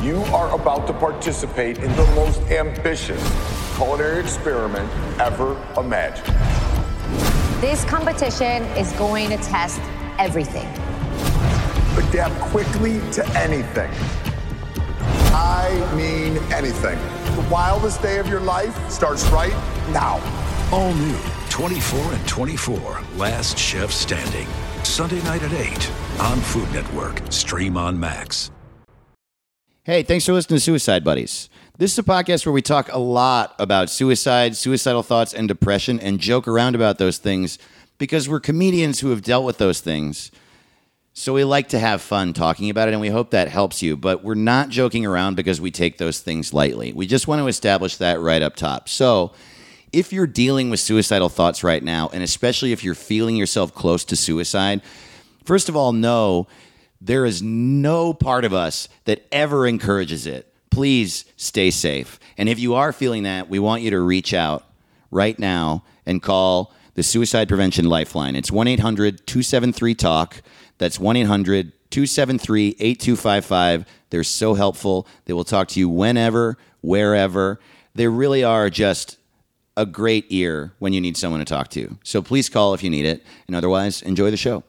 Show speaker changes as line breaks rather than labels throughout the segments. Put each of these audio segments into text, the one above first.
You are about to participate in the most ambitious culinary experiment ever imagined.
This competition is going to test everything.
Adapt quickly to anything. I mean anything. The wildest day of your life starts right now.
All new 24 and 24, Last Chef Standing. Sunday night at 8 on Food Network. Stream on Max.
Hey, thanks for listening to Suicide Buddies. This is a podcast where we talk a lot about suicide, suicidal thoughts, and depression, and joke around about those things because we're comedians who have dealt with those things. So we like to have fun talking about it, and we hope that helps you. But we're not joking around because we take those things lightly. We just want to establish that right up top. So if you're dealing with suicidal thoughts right now, and especially if you're feeling yourself close to suicide, first of all, know there is no part of us that ever encourages it. Please stay safe. And if you are feeling that, we want you to reach out right now and call the Suicide Prevention Lifeline. It's 1-800-273-TALK. That's 1-800-273-8255. They're so helpful. They will talk to you whenever, wherever. They really are just a great ear when you need someone to talk to. So please call if you need it. And otherwise, enjoy the show.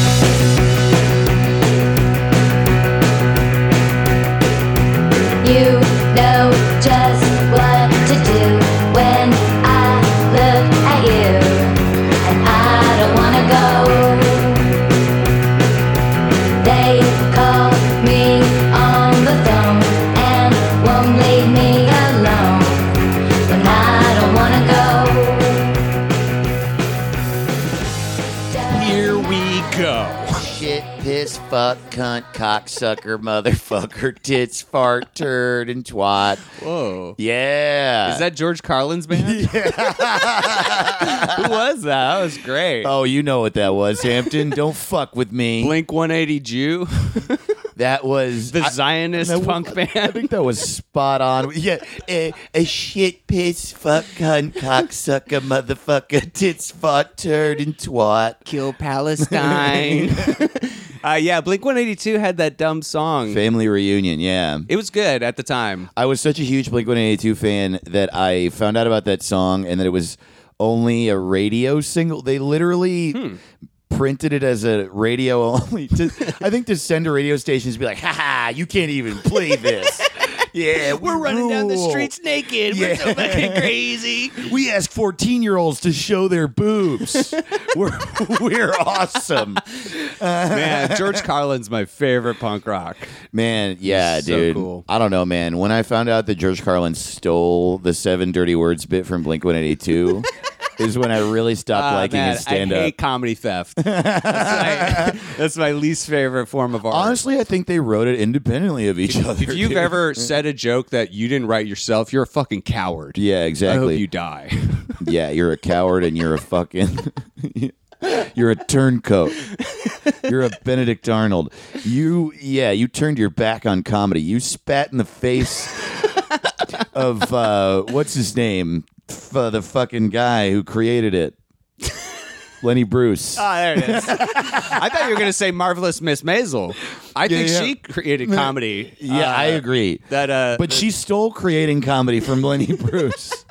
You know just what to do when I look at you, and I don't wanna go. They call me on the phone and won't leave me alone when I don't wanna go.
Here we go.
Shit, piss, fuck, cunt, cocksucker, motherfucker, tits, fart, turd, and twat.
Whoa.
Yeah.
Is that George Carlin's band?
Yeah.
Who was that? That was great.
Oh, you know what that was, Hampton. Don't fuck with me.
Blink 180 Jew.
That was
The Zionist punk band.
I think that was spot on. Yeah, a shit, piss, fuck, cunt, cocksucker, motherfucker, tits, fart, turd, and twat.
Kill Palestine. Yeah, Blink 182 had that dumb song.
Family Reunion, yeah.
It was good at the time.
I was such a huge Blink 182 fan that I found out about that song and that it was only a radio single. They literally printed it as a radio only. I think to send to radio stations be like, ha, you can't even play this. Yeah,
We're running down the streets naked. We're so fucking crazy.
We ask 14-year-olds to show their boobs. We're awesome.
Man, George Carlin's my favorite punk rock.
Man, yeah,
So
dude.
cool.
I don't know, man. When I found out that George Carlin stole the 7 Dirty Words bit from Blink 182 is when I really stopped liking
Man,
his stand-up.
I hate comedy theft. That's my least favorite form of art.
Honestly, I think they wrote it independently of each other.
If you've
dude.
ever said a joke that you didn't write yourself, you're a fucking coward.
Yeah,
I
exactly.
hope you die.
Yeah, you're a coward and you're a fucking... You're a turncoat. You're a Benedict Arnold. You turned your back on comedy. You spat in the face of, what's his name? The fucking guy who created it. Lenny Bruce.
Ah, there it is. I thought you were going to say Marvelous Miss Maisel. I think she created comedy.
Yeah, I agree. But she stole creating comedy from Lenny Bruce.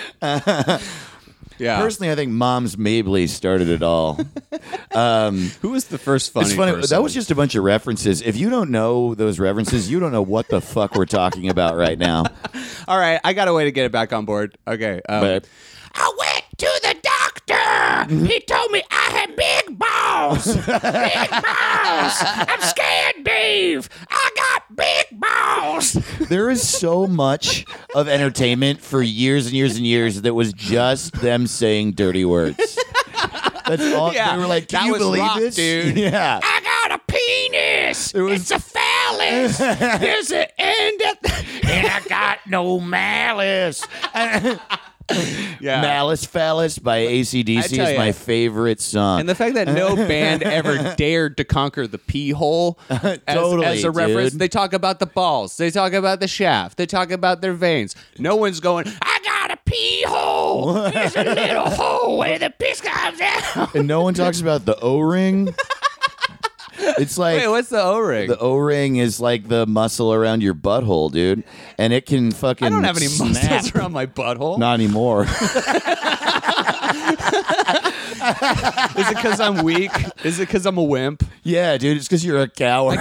Yeah.
Personally, I think Moms Mabley started it all.
Who was the first funny
It's funny.
person?
That was just a bunch of references. If you don't know those references, you don't know what the fuck we're talking about right now.
All right, I got a way to get it back on board. Okay.
But
I went to the doctor. He told me I had big balls. Big balls. I'm scared, Dave. I got big balls.
there is so much of entertainment for years and years and years that was just them saying dirty words. That's all.
Yeah,
they were like, "Can
that
you
was
believe
rock,
this,
dude.
Yeah.
I got a penis. It's a phallus. There's an end at the...
And I got no malice.
Yeah.
Malice Phallus by AC/DC is my favorite song.
And the fact that no band ever dared to conquer the pee hole
Totally,
as a reference.
dude.
They talk about the balls. They talk about the shaft. They talk about their veins. No one's going, I got a pee hole. There's a little hole where the piss comes out.
And no one talks about the O-ring. It's like
Wait, what's the O-ring?
the O-ring is like the muscle around your butthole, dude, and it can fucking.
I don't have any
snap.
muscles around my butthole.
Not anymore.
Is it because I'm weak? Is it because I'm a wimp?
Yeah, dude, it's because you're a coward.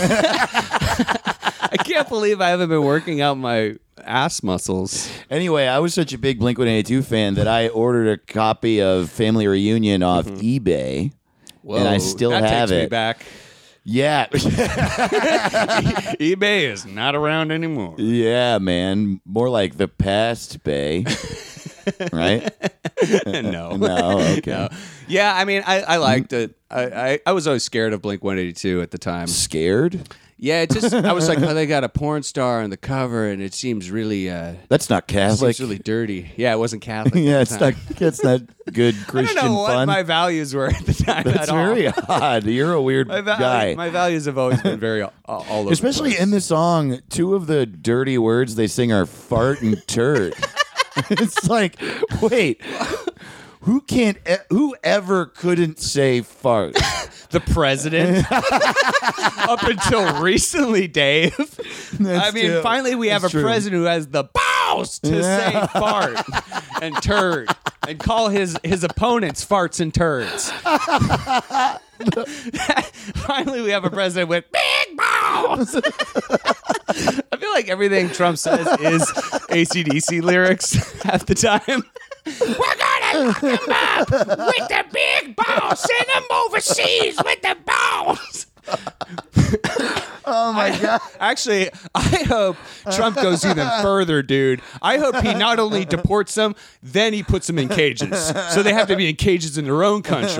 I can't believe I haven't been working out my ass muscles.
Anyway, I was such a big Blink-182 fan that I ordered a copy of Family Reunion off eBay, and I still
that
have
takes
it.
Me back.
Yeah.
eBay is not around anymore.
Yeah, man. More like the past bay. Right?
No.
No, okay.
No. Yeah, I mean, I liked it. I was always scared of Blink-182 at the time.
Scared?
Yeah, it just I was like, oh, they got a porn star on the cover, and it seems really
That's not Catholic.
seems really dirty. Yeah, it wasn't Catholic.
Yeah,
at the
it's
time.
not good
I
Christian
don't know what
fun.
my values were at the time.
That's
at all.
very odd. You're a weird guy.
My values have always been very all over.
Especially
the place.
in the song, two of the dirty words they sing are fart and turd. It's like, wait, whoever couldn't say fart?
The president. Up until recently, Dave. I mean,
true.
finally we have
That's
a
true.
president who has the balls to say fart and turd and call his opponents farts and turds. Finally, we have a president with big balls. I feel like everything Trump says is AC/DC lyrics half the time.
We're gonna lock him up with the big balls. Send him overseas with the balls.
Oh my God.
Actually, I hope Trump goes even further, dude. I hope he not only deports them, then he puts them in cages. So they have to be in cages in their own country.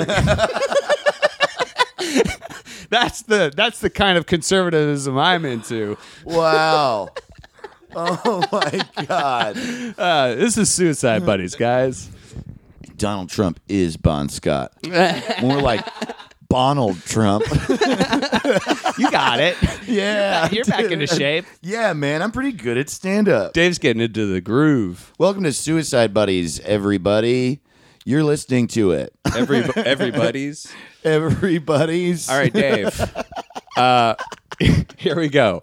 That's the kind of conservatism I'm into.
Wow. Oh my God.
This is Suicide Buddies, guys.
Donald Trump is Bon Scott. More like Bonald Trump.
You got it.
Yeah.
You're back into shape.
Yeah, man. I'm pretty good at stand-up.
Dave's getting into the groove.
Welcome to Suicide Buddies, everybody. You're listening to it.
Everybody's.
Everybody's.
All right, Dave. Here we go.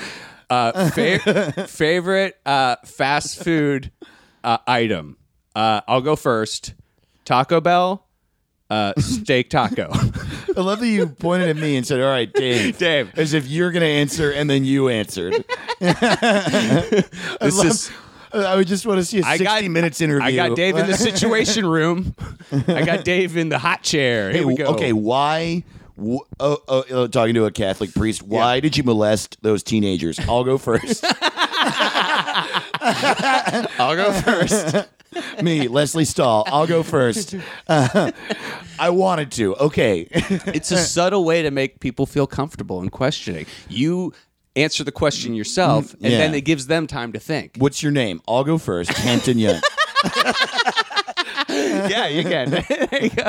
Favorite fast food item. I'll go first. Taco Bell, steak taco.
I love that you pointed at me and said, all right, Dave.
Dave.
As if you're going to answer and then you answered. I would just want to see a 60 minutes interview.
I got Dave in the situation room. I got Dave in the hot chair. Here we go.
Okay, why? Talking to a Catholic priest. Why did you molest those teenagers? I'll go first.
I'll go first.
Me, Leslie Stahl. I'll go first. I wanted to. Okay.
It's a subtle way to make people feel comfortable in questioning. You answer the question yourself, and
Yeah.
then it gives them time to think.
What's your name? I'll go first. Hampton Young.
Yeah, you can. There you go.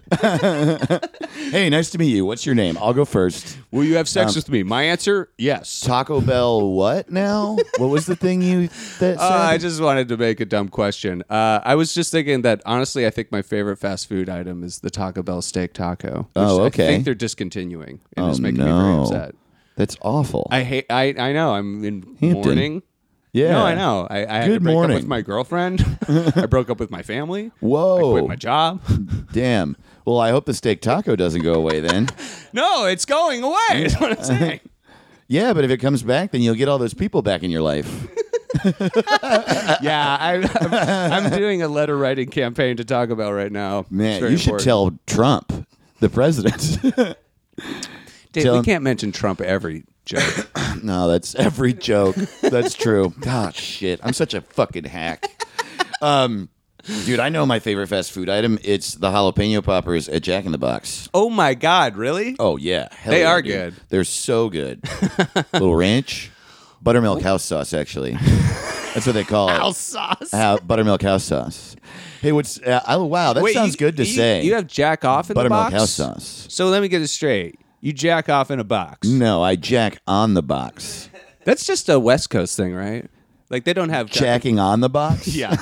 Hey, nice to meet you. What's your name? I'll go first.
Will you have sex with me? My answer, yes.
Taco Bell what now? What was the thing you said?
I just wanted to make a dumb question. I was just thinking that, honestly, I think my favorite fast food item is the Taco Bell steak taco. Which
Oh, okay.
I think they're discontinuing. And it's making me
no.
very upset.
That's awful.
I know. I'm in
Hampton.
mourning.
Yeah.
No, I know. I had
Good
to break
morning.
up with my girlfriend. I broke up with my family.
Whoa.
I quit my job.
Damn. Well, I hope the steak taco doesn't go away then.
No, it's going away. Is what I'm saying.
Yeah, but if it comes back, then you'll get all those people back in your life.
Yeah, I'm doing a letter writing campaign to Taco Bell right now. It's
Man,
very
you should
important.
tell Trump, the president.
Dave,
tell
we
him-
can't mention Trump every joke.
No, that's every joke. That's true. Ah, shit. I'm such a fucking hack. Dude, I know my favorite fast food item. It's the jalapeno poppers at Jack in the Box.
Oh my God, really?
Oh, yeah. Hell
They
yeah,
are
dude.
good.
They're so good. Little ranch. Buttermilk house sauce, actually. That's what they call it.
House sauce.
Buttermilk house sauce. Hey, what's... wow, that
Wait,
sounds good to say.
You have jack off in the
Buttermilk
box?
house sauce.
So let me get it straight. You jack off in a box.
No, I jack on the box.
That's just a West Coast thing, right? Like they don't have
Jacking on the box?
Yeah.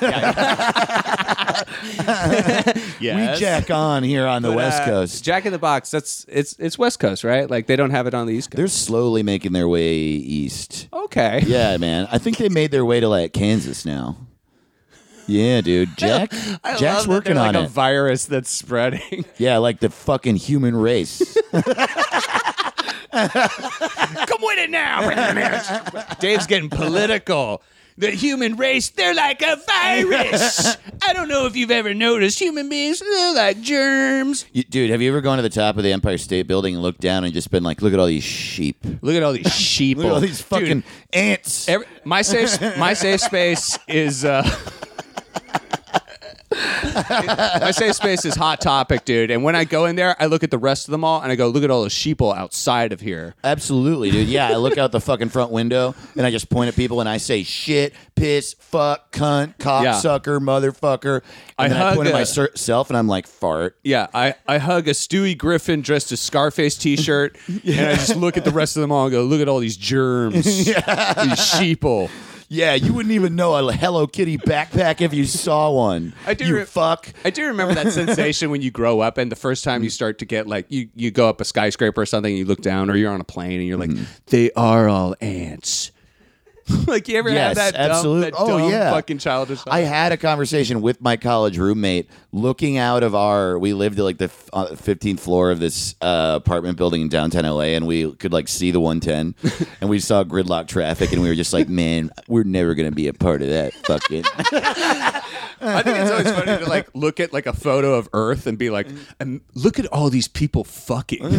Yes.
We jack on here on the
But,
West Coast.
Jack in the Box. It's West Coast, right? Like they don't have it on the East Coast.
They're slowly making their way east.
Okay.
Yeah, man. I think they made their way to like Kansas now. Yeah, dude. Jack's
I love that
working
they're
on
like
it.
a virus that's spreading.
Yeah, like the fucking human race.
Come with it now. Dave's getting political. The human race, they're like a virus. I don't know if you've ever noticed human beings, they're like germs.
Dude, have you ever gone to the top of the Empire State Building and looked down and just been like, look at all these sheep.
Look at all these sheep.
Look at all these fucking ants.
My safe space is my safe space is Hot Topic, dude. And when I go in there, I look at the rest of them all and I go, look at all the sheeple outside of here.
Absolutely, dude. Yeah, I look out the fucking front window and I just point at people and I say shit, piss, fuck, cunt, cocksucker, motherfucker. And then I point at myself and I'm like, fart.
Yeah, I hug a Stewie Griffin dressed as Scarface t-shirt and I just look at the rest of them all and go, look at all these germs. These sheeple.
Yeah, you wouldn't even know a Hello Kitty backpack if you saw one. You fuck.
I do remember that sensation when you grow up and the first time you start to get like, you go up a skyscraper or something and you look down or you're on a plane and you're like, they are all ants. Like you ever have that
absolutely.
dumb fucking childish thought?
I had a conversation with my college roommate looking out of we lived at like the 15th floor of this apartment building in downtown LA and we could like see the 110 and we saw gridlock traffic and we were just like, man, we're never going to be a part of that fucking.
I think it's always funny to like look at like a photo of Earth and be like, look at all these people fucking.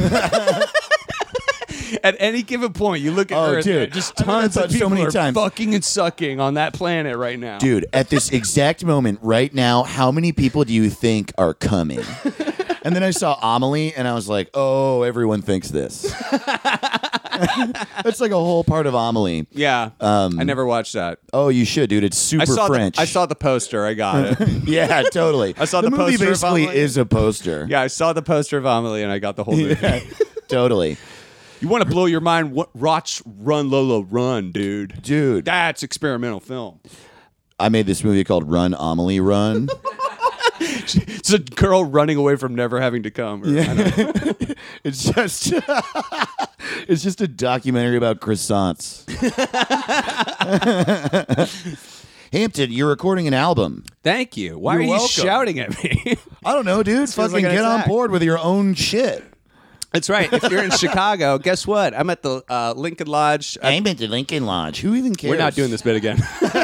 At any given point, you look at Earth,
dude,
just tons of people
many
are
times.
fucking and sucking on that planet right now.
Dude, at this exact moment right now, how many people do you think are coming? And then I saw Amelie, and I was like, oh, everyone thinks this. That's like a whole part of Amelie.
Yeah, I never watched that.
Oh, you should, dude. It's super French.
I saw the poster. I got it.
Yeah, totally.
I saw the
movie
poster of
basically
Amelie.
is a poster.
Yeah, I saw the poster of Amelie, and I got the whole movie.
Yeah, totally.
You want to blow your mind? Watch Run Lola Run, dude.
Dude.
That's experimental film.
I made this movie called Run, Amelie, Run.
It's a girl running away from never having to come.
It's just it's just a documentary about croissants. Hampton, you're recording an album.
Thank you. Why
You're
are you
welcome.
shouting at me?
I don't know, dude.
feels
Fucking
like an
get on
attack.
board with your own shit.
That's right. If you're in Chicago, guess what? I'm at the Lincoln Lodge.
I'm at the Lincoln Lodge. Who even cares?
We're not doing this bit again.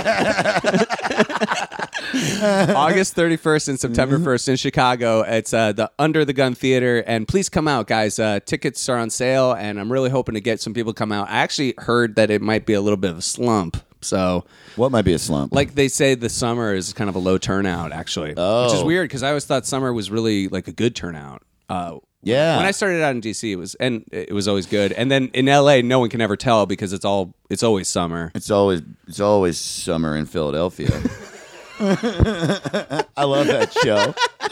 August 31st and September 1st in Chicago. It's the Under the Gun Theater. And please come out, guys. Tickets are on sale, and I'm really hoping to get some people to come out. I actually heard that it might be a little bit of a slump. So,
What might be a slump?
like they say, the summer is kind of a low turnout, actually.
Oh.
Which is weird because I always thought summer was really like a good turnout.
Yeah.
When I started out in DC, it was always good. And then in LA, no one can ever tell because it's always summer.
It's always summer in Philadelphia. I love that show.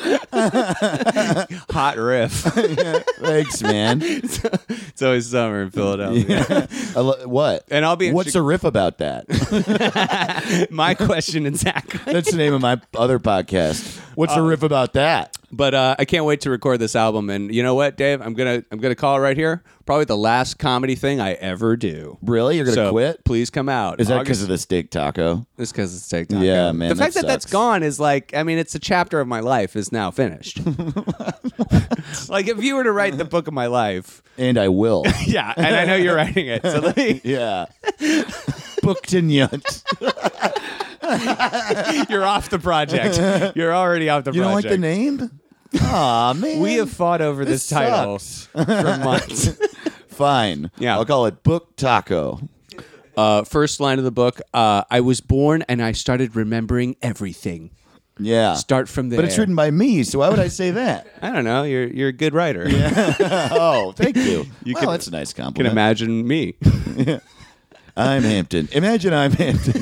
Hot riff.
Thanks, man.
It's always summer in Philadelphia.
What?
And I'll be in
What's a riff about that?
My question exactly.
That's the name of my other podcast. What's a riff about that?
But I can't wait to record this album. And you know what, Dave? I'm gonna call it right here. Probably the last comedy thing I ever do.
Really? You're gonna
So
quit?
Please come out.
Is that because of the steak taco?
It's because it's steak taco.
Yeah, man,
The fact
that
that that's
sucks.
gone is like, I mean, it's a chapter of my life is now finished. Like if you were to write the book of my life,
And I will.
yeah, and I know you're writing it. So let me.
Yeah. Booked and yunt.
You're off the project. You're already off the
You don't like
project.
the name? Aw, man.
We have fought over this title for months.
Fine.
Yeah.
I'll call it Book Taco.
First line of the book, I was born and I started remembering everything.
Yeah.
Start from there.
But it's written by me, so why would I say that?
I don't know. You're a good writer.
Oh, thank you. Well,
can-
that's a nice
You can
compliment.
imagine me.
I'm Hampton. Imagine I'm Hampton.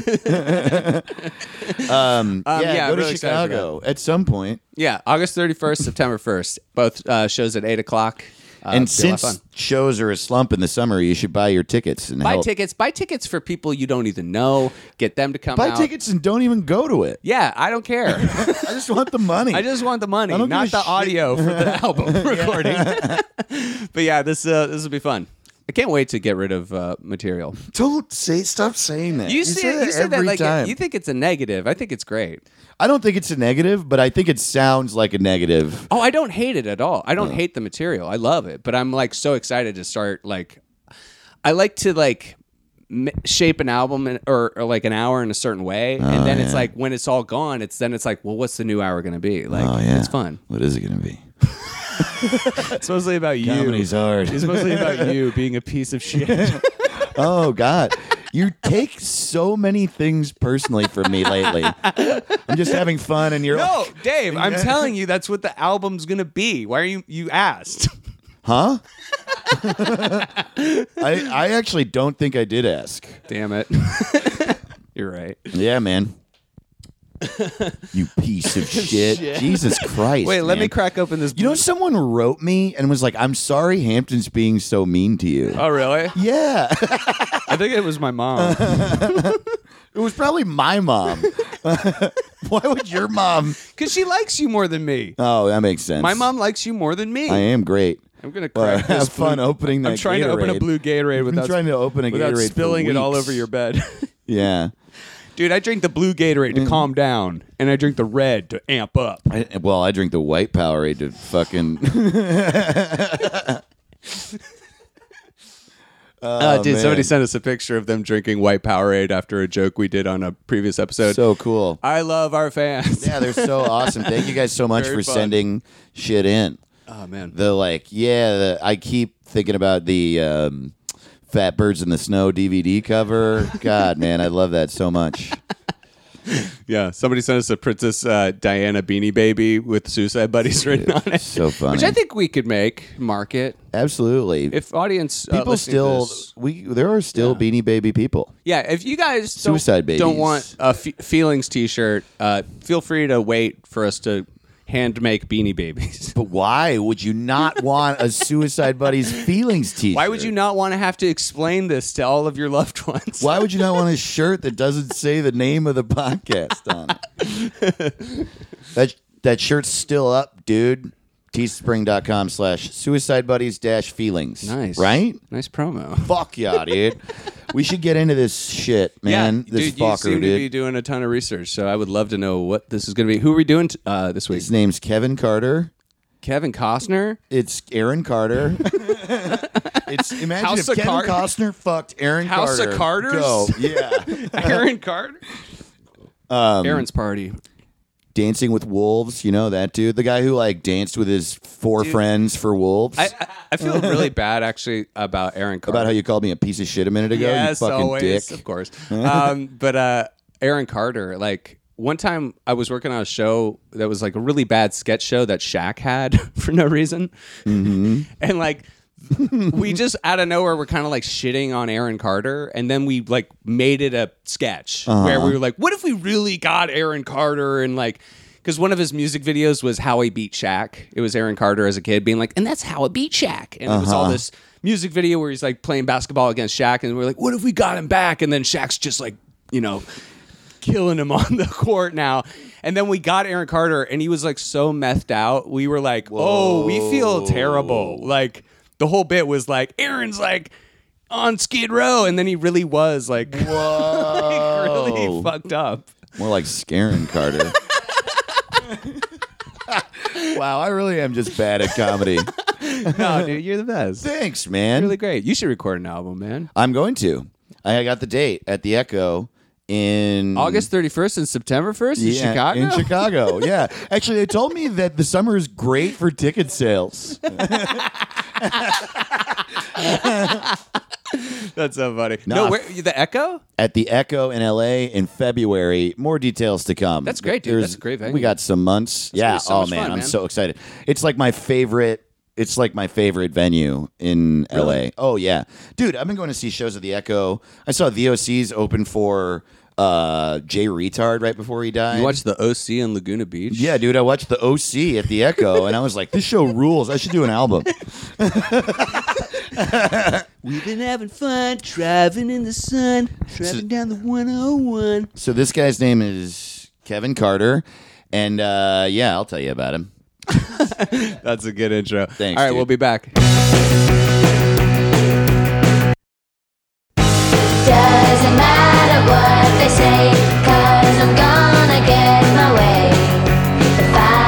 yeah,
go to
really excited for
Chicago at some point.
Yeah, August 31st, September 1st. Both shows at 8 o'clock.
And
It'll be a lot of
since
fun.
shows are a slump in the summer, you should buy your tickets and
Buy
help.
tickets. Buy tickets for people you don't even know. Get them to come
Buy
out.
tickets and don't even go to it.
Yeah, I don't care.
I just want the money.
I just want the money,
I don't
not
give a
the
shit.
audio for the album recording. But yeah, this will be fun. I can't wait to get rid of material.
Stop saying that.
You said that
every
like
time.
you think it's a negative. I think it's great.
I don't think it's a negative, but I think it sounds like a negative.
Oh, I don't hate it at all. I don't hate the material. I love it, but I'm like so excited to start. Like, I like to like shape an album or like an hour in a certain way, and then it's like when it's all gone, it's like, well, what's the new hour going to be? Like, it's fun.
What is it going to be?
It's mostly about you.
Comedy's hard.
It's mostly about you being a piece of shit.
Oh, God. You take so many things personally from me lately. I'm just having fun, and you're
No,
like,
Dave, I'm telling you, that's what the album's gonna be. Why are you asked?
huh? I actually don't think I did ask.
Damn it. You're right.
Yeah, man. You piece of shit. Jesus Christ.
Wait, let me
man.
crack open this.
You know, someone wrote me and was like, I'm sorry Hampton's being so mean to you.
Oh, really?
Yeah.
I think it was my mom.
It was probably my mom. Why would your mom?
Because she likes you more than me.
Oh, that makes sense.
My mom likes you more than me.
I am great.
I'm gonna
Well,
crack
have
this
fun
blue-
opening that
I'm trying to open a
Gatorade.
blue Gatorade without
trying to open a
without
Gatorade for
spilling it all
weeks.
over your bed.
Yeah.
Dude, I drink the blue Gatorade to calm down, and I drink the red to amp up.
I drink the white Powerade to fucking.
Dude,
man.
somebody sent us a picture of them drinking white Powerade after a joke we did on a previous episode.
So cool.
I love our fans.
Yeah, they're so awesome. Thank you guys so much
Very
for
fun.
sending shit in.
Oh, man.
I keep thinking about the Fat Birds in the Snow DVD cover. God, man, I love that so much.
Yeah, somebody sent us a Princess Diana Beanie Baby with Suicide Buddies written on it.
So funny.
Which I think we could market.
Absolutely.
If audience
People
listening to
still,
this-
there are still Beanie Baby people.
yeah, if you guys
Suicide
don't
babies.
want a Feelings T-shirt, feel free to wait for us to hand make Beanie Babies.
But why would you not want a Suicide Buddies feelings t-shirt?
Why would you not want to have to explain this to all of your loved ones?
Why would you not want a shirt that doesn't say the name of the podcast on it? That shirt's still up, dude. Teespring.com/Suicide Buddies-feelings.
Nice,
Right?
Nice promo.
Fuck yeah, dude. We should get into this shit, man.
Yeah,
This
dude, you
fucker,
seem to be
dude.
doing a ton of research, so I would love to know what this is going to be. Who are we doing this week?
His name's Kevin Carter.
Kevin Costner?
It's Aaron Carter. Imagine
House
if
of
Kevin
Carter?
Costner fucked Aaron
House of
Carter.
Carters?
Go. Yeah.
Aaron Carter? Aaron's party.
Dancing with Wolves, you know that dude? The guy who like danced with his four friends for wolves?
I feel really bad actually about Aaron Carter.
About how you called me a piece of shit a minute ago,
yes,
you fucking
always,
dick.
of course. But Aaron Carter, like one time I was working on a show that was like a really bad sketch show that Shaq had for no reason, and like we just out of nowhere were kind of like shitting on Aaron Carter, and then we like made it a sketch where we were like, what if we really got Aaron Carter and like. Because one of his music videos was how he beat Shaq. It was Aaron Carter as a kid being like, and that's how I beat Shaq. And it was all this music video where he's like playing basketball against Shaq. And we're like, what if we got him back? And then Shaq's just like, you know, killing him on the court now. And then we got Aaron Carter and he was like so methed out. We were like, oh, we feel terrible. Like the whole bit was like, Aaron's like on Skid Row. And then he really was like, like really fucked up.
More like scaring Carter. Wow, I really am just bad at comedy.
No, dude, you're the best.
Thanks, man.
Really great. You should record an album, man.
I'm going to. I got the date at the Echo in
August 31st and September 1st in Chicago?
In Chicago, yeah. Actually, they told me that the summer is great for ticket sales.
That's so funny.
No,
No, where, the Echo?
At the Echo in LA in February. More details to come.
That's great, dude. That's a great venue.
We got some months.
gonna
Yeah.
be so
Oh
much
man,
fun,
I'm
man.
so excited. It's like my favorite. It's like my favorite venue in LA. Oh yeah, dude. I've been going to see shows at the Echo. I saw the OCs open for Jay Retard right before he died.
You watched the OC in Laguna Beach?
Yeah, dude, I watched the OC at the Echo, and I was like, this show rules. I should do an album.
We've been having fun, driving in the sun, driving down the 101.
So this guy's name is Kevin Carter, and yeah, I'll tell you about him.
That's a good intro.
Thanks,
All right,
dude.
we'll be back.
Doesn't matter what they say, 'cause I'm gonna get my way. If I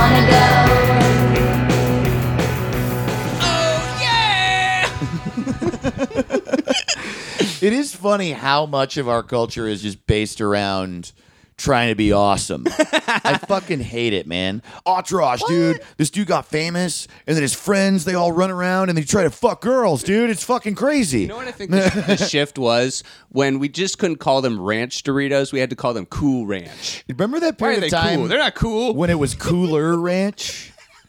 don't wanna go.
It is funny how much of our culture is just based around trying to be awesome. I fucking hate it, man. Entourage, dude. This dude got famous, and then his friends, they all run around and they try to fuck girls, dude. It's fucking crazy.
You know what I think the shift was? When we just couldn't call them Ranch Doritos, we had to call them Cool Ranch.
Remember that
Why are
period
they
of time
cool? They're not cool.
when it was Cooler Ranch?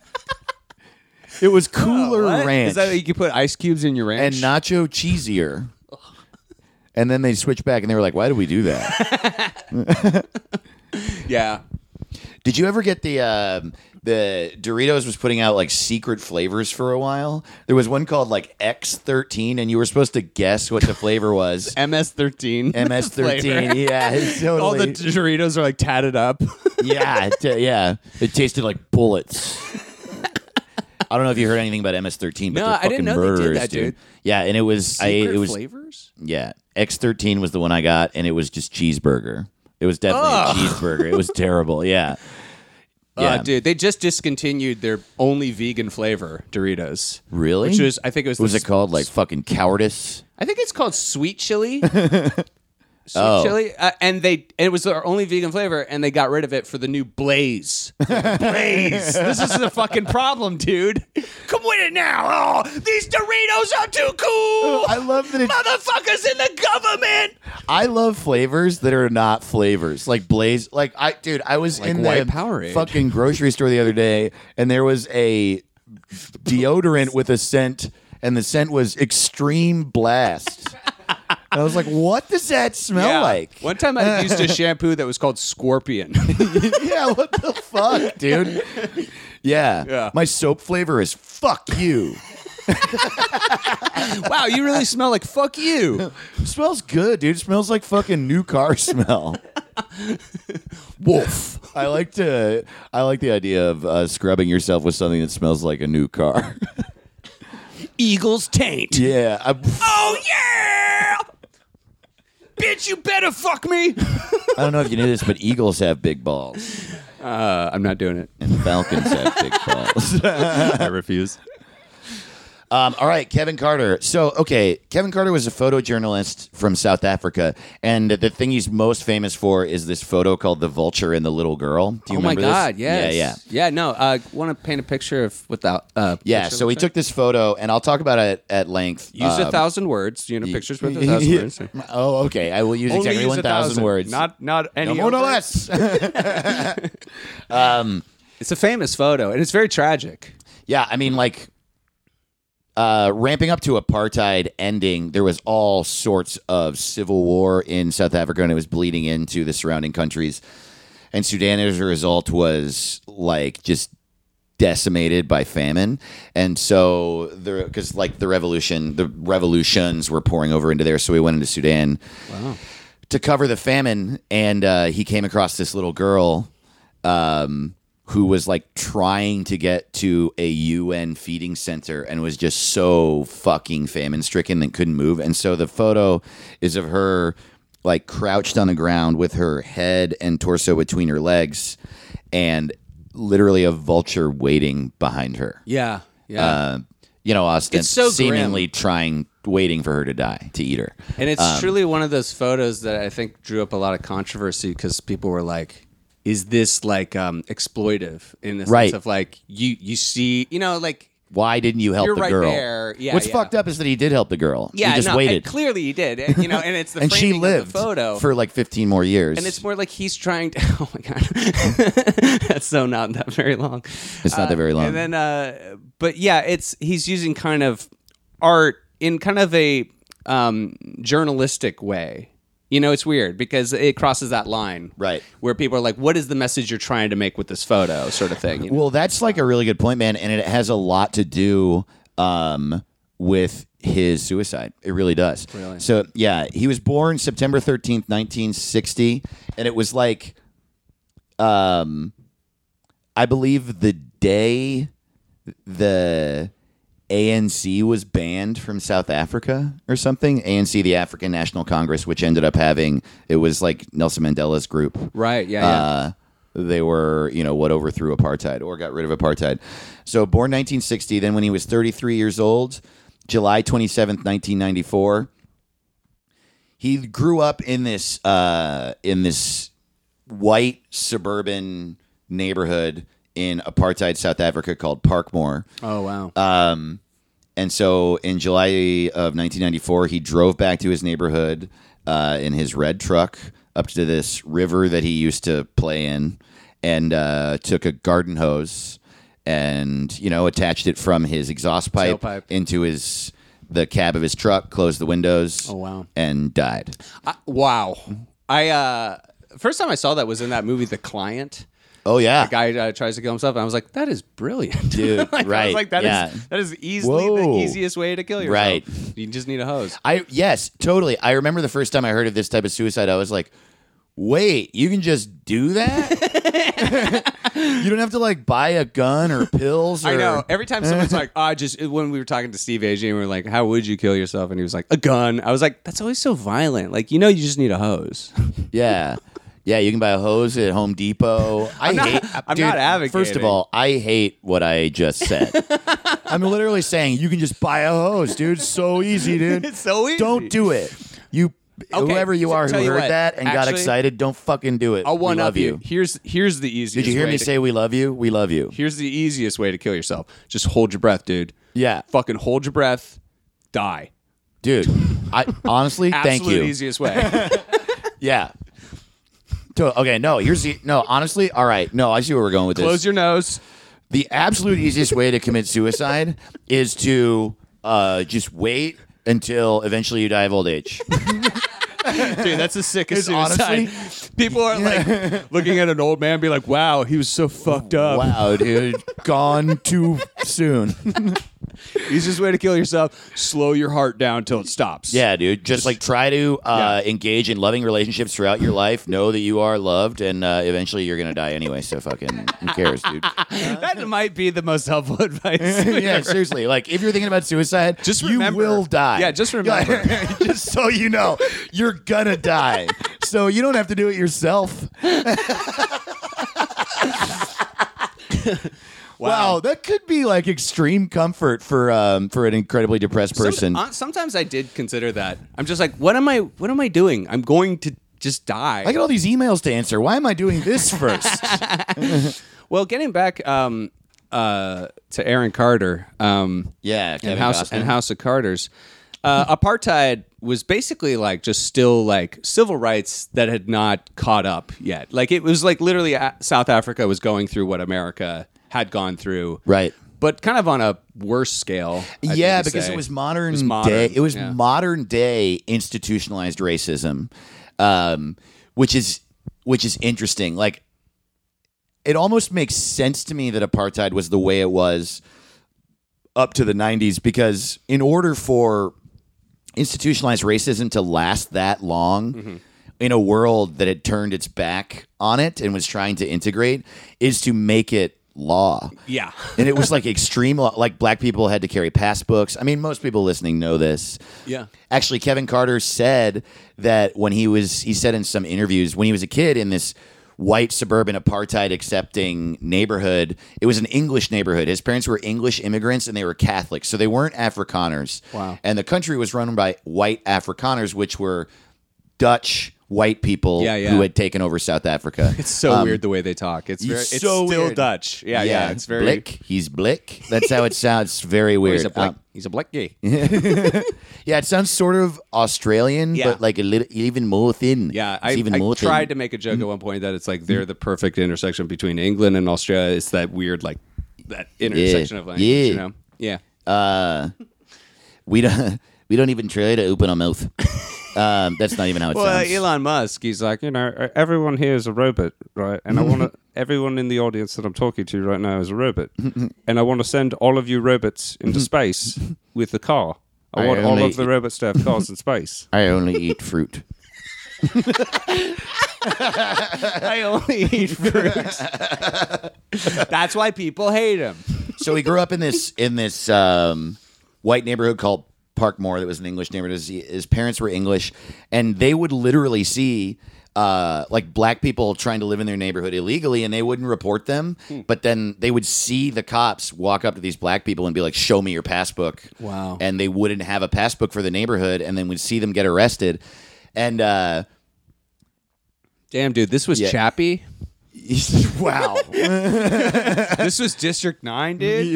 It was Cooler
What?
Ranch.
Is that you could put ice cubes in your ranch?
and Nacho Cheesier. And then they switched back and they were like, why did we do that?
Yeah.
Did you ever get the Doritos was putting out like secret flavors for a while? There was one called like X13 and you were supposed to guess what the flavor was.
MS-13.
MS13.
flavor.
Yeah, it's totally.
All the Doritos are like tatted up.
yeah, yeah. It tasted like bullets. I don't know if you heard anything about MS13, but
No,
they're
I didn't
fucking
know they did
murderers,
that, dude.
Yeah, and it was
Secret
it was
flavors?
yeah. X13 was the one I got, and it was just cheeseburger. It was definitely a cheeseburger. It was terrible. Yeah. Yeah.
Dude, they just discontinued their only vegan flavor, Doritos.
Really?
Which was, I think it was...
What was it called? Like fucking cowardice?
I think it's called Sweet Chili. Sweet
Oh.
chili, and it was their only vegan flavor, and they got rid of it for the new Blaze. Blaze, this is the fucking problem, dude. Come with it now. Oh, these Doritos are too cool.
I love that it's...
Motherfuckers in the government.
I love flavors that are not flavors. Like Blaze. Like, I was
Like
in
white
the
Powerade.
fucking grocery store the other day, and there was a deodorant with a scent, and the scent was Extreme Blast. And I was like, what does that smell like?
One time I used a shampoo that was called Scorpion.
Yeah, what the fuck, dude? Yeah.
Yeah.
My soap flavor is fuck you.
Wow, you really smell like fuck you.
It smells good, dude. It smells like fucking new car smell. Wolf. I like the idea of scrubbing yourself with something that smells like a new car.
Eagle's taint.
Yeah.
Oh yeah! Bitch, you better fuck me.
I don't know if you knew this, but eagles have big balls.
I'm not doing it.
And falcons have big balls.
I refuse.
All right, Kevin Carter. So, okay, Kevin Carter was a photojournalist from South Africa, and the thing he's most famous for is this photo called "The Vulture and the Little Girl." Do you
Oh my
remember
God!
this?
Yes.
Yeah.
No. Want to paint a picture of without.
Yeah. So we took this photo, and I'll talk about it at length.
Use 1,000 words. Pictures with 1,000 words.
Oh, okay. I will use
Only
exactly
use
1,000 words.
Not any.
no more, no
over.
less.
It's a famous photo, and it's very tragic.
Yeah, I mean, like. Ramping up to apartheid ending, there was all sorts of civil war in South Africa, and it was bleeding into the surrounding countries. And Sudan, as a result, was like just decimated by famine. And so, because like the revolutions were pouring over into there, so we went into Sudan to cover the famine. And he came across this little girl. Who was like trying to get to a UN feeding center and was just so fucking famine stricken and couldn't move. And so the photo is of her like crouched on the ground with her head and torso between her legs and literally a vulture waiting behind her.
Yeah. Yeah.
Austin
It's so
seemingly waiting for her to die, to eat her.
And it's truly one of those photos that I think drew up a lot of controversy because people were like, is this like exploitive in the
Right.
sense of like you see, like
Why didn't you help
you're
the
right
girl?
there. Yeah,
What's
yeah.
fucked up is that he did help the girl.
Yeah,
he just
no,
waited.
and clearly he did. And, and it's the
and she
framing
lived
of the photo
for like 15 more years.
and it's more like he's trying to. Oh my god, that's so not that very long.
It's not that very long.
And then, but yeah, he's using kind of art in kind of a journalistic way. You know, it's weird because it crosses that line.
Right.
Where people are like, what is the message you're trying to make with this photo sort of thing? You know?
Well, that's like a really good point, man. And it has a lot to do with his suicide. It really does.
Really?
So, yeah, he was born September 13th, 1960. And it was like, I believe the day the ANC was banned from South Africa or something. ANC, the African National Congress, which ended up having, it was like Nelson Mandela's group.
Right, yeah.
They were, what overthrew apartheid or got rid of apartheid. So born 1960, then when he was 33 years old, July 27th, 1994, he grew up in this white suburban neighborhood in apartheid South Africa called Parkmore.
Oh, wow.
And so in July of 1994, he drove back to his neighborhood in his red truck up to this river that he used to play in and took a garden hose and, attached it from his exhaust pipe
Tailpipe.
into the cab of his truck, closed the windows,
Oh, wow.
and died.
Wow. First time I saw that was in that movie, The Client.
Oh, yeah.
The guy tries to kill himself, and I was like, that is brilliant.
Dude,
I
right,
was like,
yeah.
that is easily the
Whoa.
easiest way to kill yourself.
Right.
You just need a hose.
Yes, totally. I remember the first time I heard of this type of suicide, I was like, wait, you can just do that? You don't have to buy a gun or pills or...
I know. Every time someone's like, when we were talking to Steve Agee, and we were like, how would you kill yourself? And he was like, a gun. I was like, that's always so violent. You just need a hose.
Yeah. Yeah, you can buy a hose at Home Depot.
I'm not advocating.
First of all, I hate what I just said. I'm literally saying you can just buy a hose, dude. So easy, dude.
It's so easy.
Don't do it. Whoever you are who
tell you
heard
what,
that and got
actually,
excited, don't fucking do it.
I'll one
we
up
love you.
Here's the easiest
Did you hear
way
me
to-
say we love you? We love you.
Here's the easiest way to kill yourself. Just hold your breath, dude.
Yeah.
Fucking hold your breath. Die.
Dude, I honestly, thank
Absolute
you.
easiest way.
Yeah. Okay, no, honestly, all right. No, I see where we're going with this.
Close your nose.
The absolute easiest way to commit suicide is to just wait until eventually you die of old age.
Dude, that's the sickest
It's
suicide.
honestly-
People are looking at an old man and be like, wow, he was so fucked up.
Wow, dude. Gone too soon.
Easiest way to kill yourself, slow your heart down till it stops.
Yeah, dude. Just try to engage in loving relationships throughout your life. Know that you are loved, and eventually you're going to die anyway. So fucking who cares, dude?
That might be the most helpful advice.
Yeah, seriously. If you're thinking about suicide,
Just
you
remember-
will die.
Yeah, just remember.
Just so you know, you're gonna die. So you don't have to do it yourself. Wow, that could be extreme comfort for an incredibly depressed person.
Sometimes I did consider that. I'm just like, what am I doing? I'm going to just die.
I got all these emails to answer. Why am I doing this first?
Well, getting back to Aaron Carter,
Yeah, Kevin
and House of Carters, apartheid was basically just still civil rights that had not caught up yet. It was literally South Africa was going through what America had gone through,
Right.
But kind of on a worse scale. I think
Yeah,
you'd
because
say.
it was modern
modern,
day. It was
yeah.
modern day institutionalized racism, which is interesting. It almost makes sense to me that apartheid was the way it was up to the 90s, because in order for institutionalized racism to last that long in a world that had turned its back on it and was trying to integrate, is to make it law.
Yeah.
And it was extreme law. Black people had to carry passbooks. I mean, most people listening know this.
Yeah.
Actually, Kevin Carter said that when he said in some interviews, when he was a kid in this white suburban apartheid accepting neighborhood, it was an English neighborhood. His parents were English immigrants and they were Catholics, so they weren't Afrikaners.
Wow.
And the country was run by white Afrikaners, which were Dutch white people who had taken over South Africa.
It's so weird the way they talk. It's
it's
it's
so
still
weird.
Dutch. Yeah. It's very
Blick. He's Blick. That's how it sounds. Very weird.
He's a black gay.
Yeah, it sounds sort of Australian,
Yeah.
but a little even more thin.
Yeah,
It's even more thin.
tried to make a joke at one point that it's they're the perfect intersection between England and Australia. It's that weird that intersection of language.
Yeah.
You know? Yeah.
We don't even try to open our mouth. That's not even how it
Well,
sounds.
Elon Musk, he's like, everyone here is a robot, right? And I want to, everyone in the audience that I'm talking to right now is a robot. And I want to send all of you robots into space with the car. I want all
only
of the robots to have cars in space.
I only eat fruit.
I only eat fruit. That's why people hate him.
So he grew up in this white neighborhood called Parkmore. That was an English neighborhood. His parents were English, and they would literally see like black people trying to live in their neighborhood illegally, and they wouldn't report them. But then they would see the cops walk up to these black people and be like, "Show me your passbook."
Wow.
And they wouldn't have a passbook for the neighborhood, and then would see them get arrested. And
Damn, dude, this was
Yeah.
Chappie.
wow.
This was District 9, dude.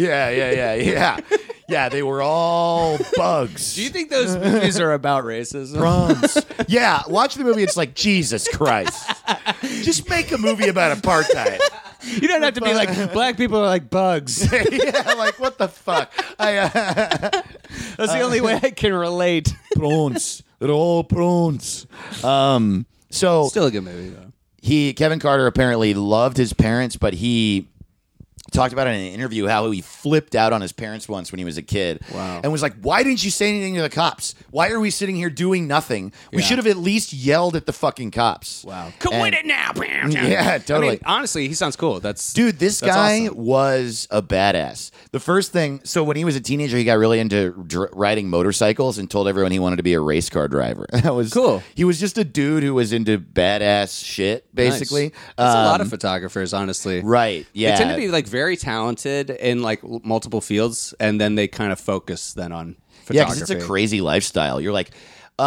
Yeah, they were all bugs.
Do you think those movies are about racism?
Prawns. Yeah, watch the movie. It's like, Jesus Christ. Just make a movie about apartheid.
You don't have to be like, black people are like bugs.
Yeah, like, what the fuck?
That's the only way I can relate.
Prawns. They're all prawns. So
Still a good movie, though.
Kevin Carter apparently loved his parents, but he talked about in an interview how he flipped out on his parents once when he was a kid.
Wow.
And was like, why didn't you say anything to the cops? Why are we sitting here doing nothing? We
Yeah.
should have at least yelled at the fucking cops.
Wow.
Quit it now.
Yeah, totally.
I mean, honestly, he sounds cool.
Dude, this
that's
guy
awesome.
was a badass. The first thing, so when he was a teenager, he got really into riding motorcycles and told everyone he wanted to be a race car driver. That was
Cool.
He was just a dude who was into badass shit, basically.
Nice. That's a lot of photographers, honestly.
Right, yeah.
They tend to be like very talented in like multiple fields, and then they kind of focus then on photography.
Yeah, because it's a crazy lifestyle. You're like,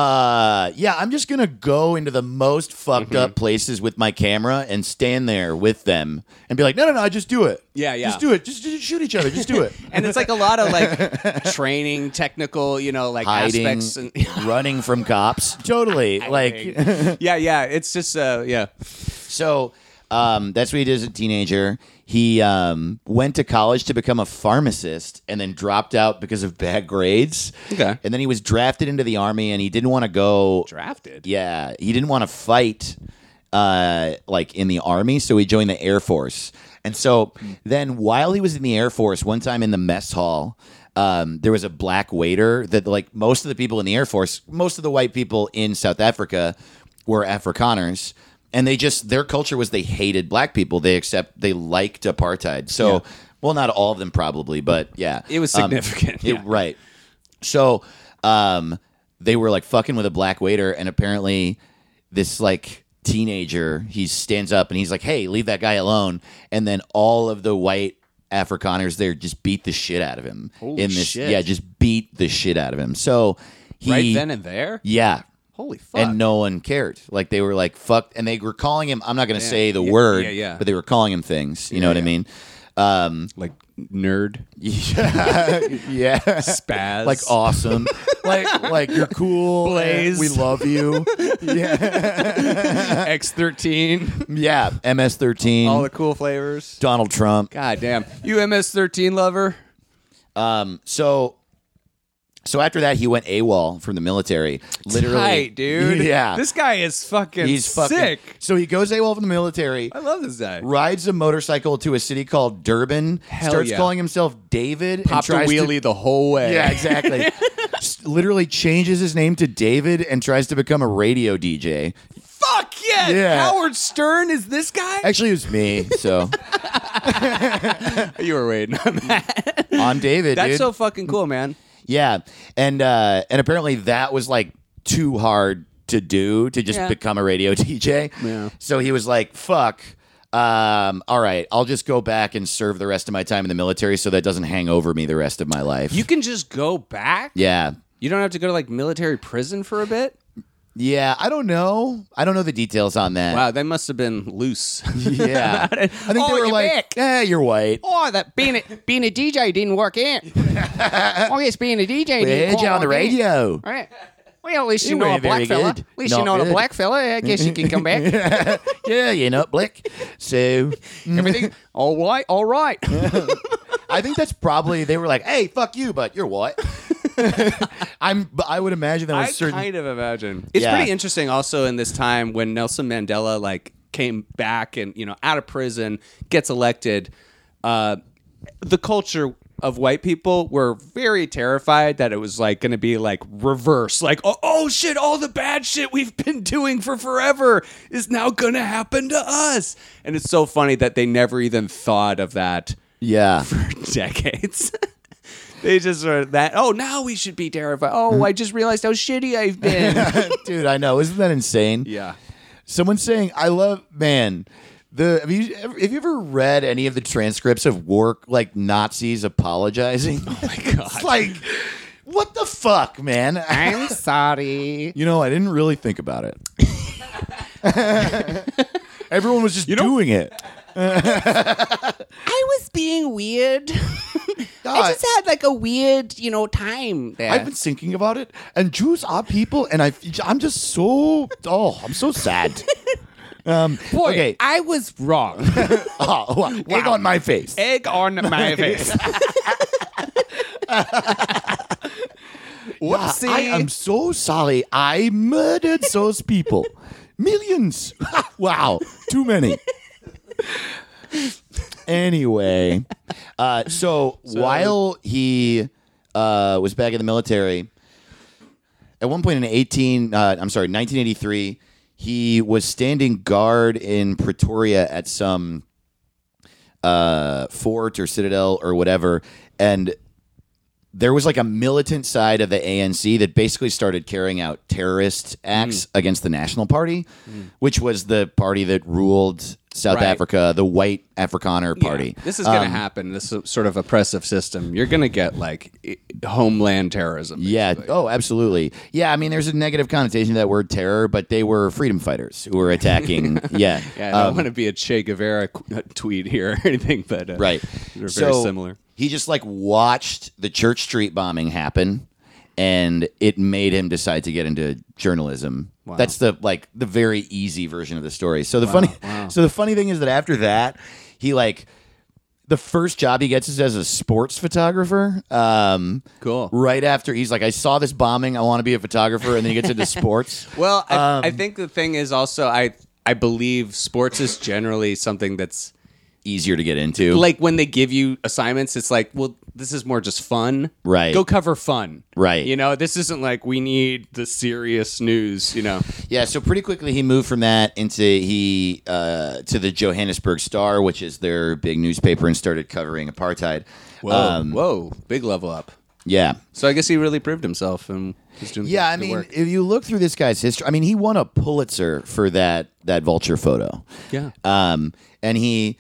I'm just going to go into the most fucked up places with my camera and stand there with them and be like, no, just do it.
Yeah.
Just do it. Just shoot each other. Just do it.
And it's like a lot of like training, technical, like
Hiding,
aspects. And
running from cops. Totally. Like,
yeah. It's just yeah.
so that's what he did as a teenager. He went to college to become a pharmacist and then dropped out because of bad grades.
Okay.
And then he was drafted into the army, and he didn't want to go.
Drafted.
Yeah, he didn't want to fight like in the army, so he joined the Air Force. And so then while he was in the Air Force, one time in the mess hall, there was a black waiter that, like, most of the people in the Air Force, most of the white people in South Africa were Afrikaners. And their culture was they hated black people. They liked apartheid. So, well, not all of them probably, but yeah.
It was significant.
Right. So, they were like fucking with a black waiter, and apparently this like teenager, he stands up and he's like, "Hey, leave that guy alone." And then all of the white Afrikaners there just beat the shit out of him.
Holy shit.
Yeah, just beat the shit out of him. So
Right then and there?
Yeah.
Holy fuck.
And no one cared. Like, they were like, fuck. And they were calling him, I'm not going to say the word,
yeah.
but they were calling him things. You know what I mean?
Like nerd.
Yeah.
Spaz.
Like awesome. like you're cool.
Blaze.
We love you.
X13.
Yeah. MS-13.
All the cool flavors.
Donald Trump.
God damn. You MS-13 lover?
So after that, he went AWOL from the military. Literally.
Tight, dude.
Yeah.
This guy is fucking
He's fucking
sick.
So he goes AWOL from the military.
I love this guy.
Rides a motorcycle to a city called Durban.
Hell
starts
yeah.
calling himself David.
Popped a
and tries
wheelie the whole way.
Yeah, exactly. Literally changes his name to David and tries to become a radio DJ.
Fuck yeah.
Yeah.
Howard Stern is this guy?
Actually, it was me. So
You were waiting on that.
I'm David.
That's
dude.
so fucking cool, man.
Yeah, and apparently that was like too hard to do to just become a radio DJ.
Yeah.
So he was like, "Fuck." All right, I'll just go back and serve the rest of my time in the military so that doesn't hang over me the rest of my life.
You can just go back?
Yeah.
You don't have to go to like military prison for a bit?
Yeah, I don't know. I don't know the details on that.
Wow, they must have been loose.
Yeah. I think they were
you're
like,
back.
you're white.
Oh, that being a DJ didn't work out. Oh, yes, being a DJ
We
didn't
heard you on the
work out.
radio.
Right. Well, at least you
You
know
were
a black
very
fella.
good.
At least
Not
you know a
good.
black fella. I guess you can come back.
Yeah, you know, Blick. So
Everything all white, all right.
I think that's probably, they were like, "Hey, fuck you, but you're white." I would imagine that was
I
certain.
kind of imagine. It's
Yeah.
pretty interesting also in this time when Nelson Mandela like came back and, out of prison, gets elected. The culture of white people were very terrified that it was like going to be like reverse, like oh shit, all the bad shit we've been doing for forever is now going to happen to us. And it's so funny that they never even thought of that
Yeah.
for decades. They just sort of that, now we should be terrified. Oh, I just realized how shitty I've been.
Dude, I know. Isn't that insane?
Yeah.
Someone saying, "I love man." Have you ever read any of the transcripts of like Nazis apologizing? Oh my god! It's like, what the fuck, man?
I'm sorry.
I didn't really think about it. Everyone was just doing it.
I was being weird. I just had like a weird, time there.
I've been thinking about it, and Jews are people, and I'm just so I'm so sad.
Boy,
okay.
I was wrong.
Egg on my face.
Egg on my face. Whoopsie.
I am so sorry. I murdered those people. Millions. Wow. Too many. Anyway, so while he was back in the military, at one point in 1983, he was standing guard in Pretoria at some fort or citadel or whatever, and there was like a militant side of the ANC that basically started carrying out terrorist acts against the National Party, which was the party that ruled South
Right.
Africa, the white Afrikaner party.
This is going to happen. This sort of oppressive system. You're going to get like homeland terrorism.
Yeah.
basically.
Oh, absolutely. Yeah. I mean, there's a negative connotation to that word terror, but they were freedom fighters who were attacking. Yeah.
Yeah, I don't want to be a Che Guevara tweet here or anything, but
Right.
they're very similar.
He just like watched the Church Street bombing happen, and it made him decide to get into journalism.
Wow.
That's the very easy version of the story. So the funny thing is that after that, he the first job he gets is as a sports photographer.
Cool.
Right after he's like, I saw this bombing, I want to be a photographer, and then he gets into sports.
Well, I think the thing is also I believe sports is generally something that's
Easier to get into.
like when they give you assignments, it's like, well, this is more just fun.
Right.
Go cover fun.
Right.
This isn't like we need the serious news,
Yeah, so pretty quickly he moved from that into to the Johannesburg Star, which is their big newspaper, and started covering apartheid.
Whoa, big level up.
Yeah.
So I guess he really proved himself and he's doing
Yeah, I
good
mean,
work.
if you look through this guy's history, I mean, he won a Pulitzer for that vulture photo.
Yeah.
And he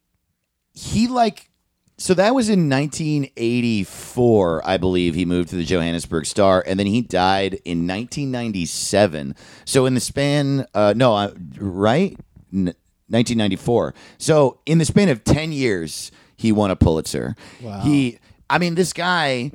so that was in 1984, I believe. He moved to the Johannesburg Star, and then he died in 1997. So in the span, right? 1994. So in the span of 10 years, he won a Pulitzer. Wow. This guy,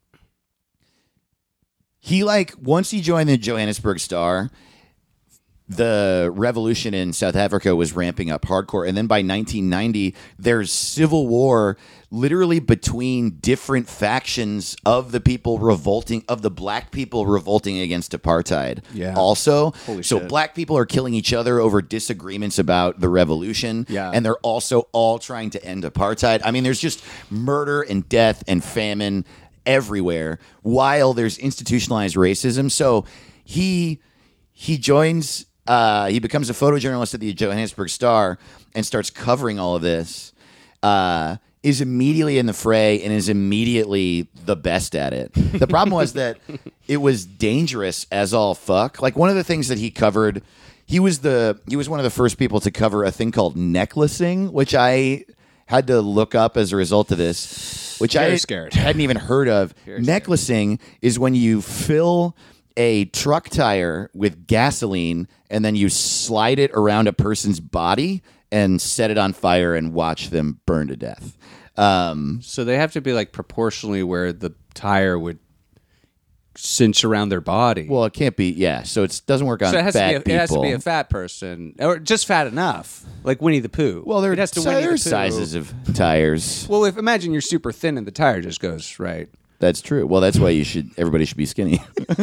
once he joined the Johannesburg Star, the revolution in South Africa was ramping up hardcore. And then by 1990, there's civil war literally between different factions of the people revolting, of the black people revolting against apartheid.
Yeah.
Also,
Holy
so
shit.
black people are killing each other over disagreements about the revolution.
Yeah.
And they're also all trying to end apartheid. I mean, there's just murder and death and famine everywhere while there's institutionalized racism. So he joins, he becomes a photojournalist at the Johannesburg Star and starts covering all of this, is immediately in the fray and is immediately the best at it. The problem was that it was dangerous as all fuck. Like one of the things that he covered, he was one of the first people to cover a thing called necklacing, which I had to look up as a result of this, which
Very
I
scared.
hadn't even heard of. Necklacing is when you fill a truck tire with gasoline and then you slide it around a person's body and set it on fire and watch them burn to death.
So they have to be like proportionally where the tire would cinch around their body.
Well, it can't be. Yeah, so it doesn't work on
so it has,
fat
to be, it has to
people.
be a fat person or just fat enough, like Winnie the Pooh.
Well,
it has to Winnie the
there's
Pooh.
sizes of tires.
Well, imagine you're super thin and the tire just goes right.
That's true. Well, that's why everybody should be skinny.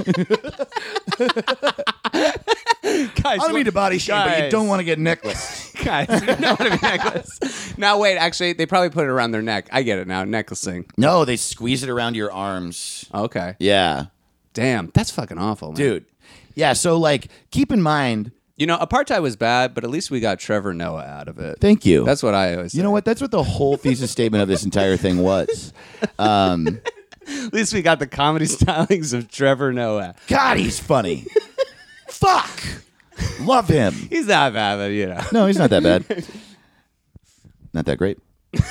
Guys,
I don't mean to body shame, but you
guys.
don't want to get necklaced.
Guys, you don't want to be necklace. Now, wait, actually, they probably put it around their neck. I get it now, necklacing.
No, they squeeze it around your arms.
Okay.
Yeah.
Damn, that's fucking awful, man.
Dude. Yeah, so like keep in mind.
You know, apartheid was bad, but at least we got Trevor Noah out of it.
Thank you.
That's what I always say.
You know what? That's what the whole thesis statement of this entire thing was.
At least we got the comedy stylings of Trevor Noah.
God, he's funny. Fuck. Love him.
He's not bad, but you know.
No, he's not that bad. Not that great.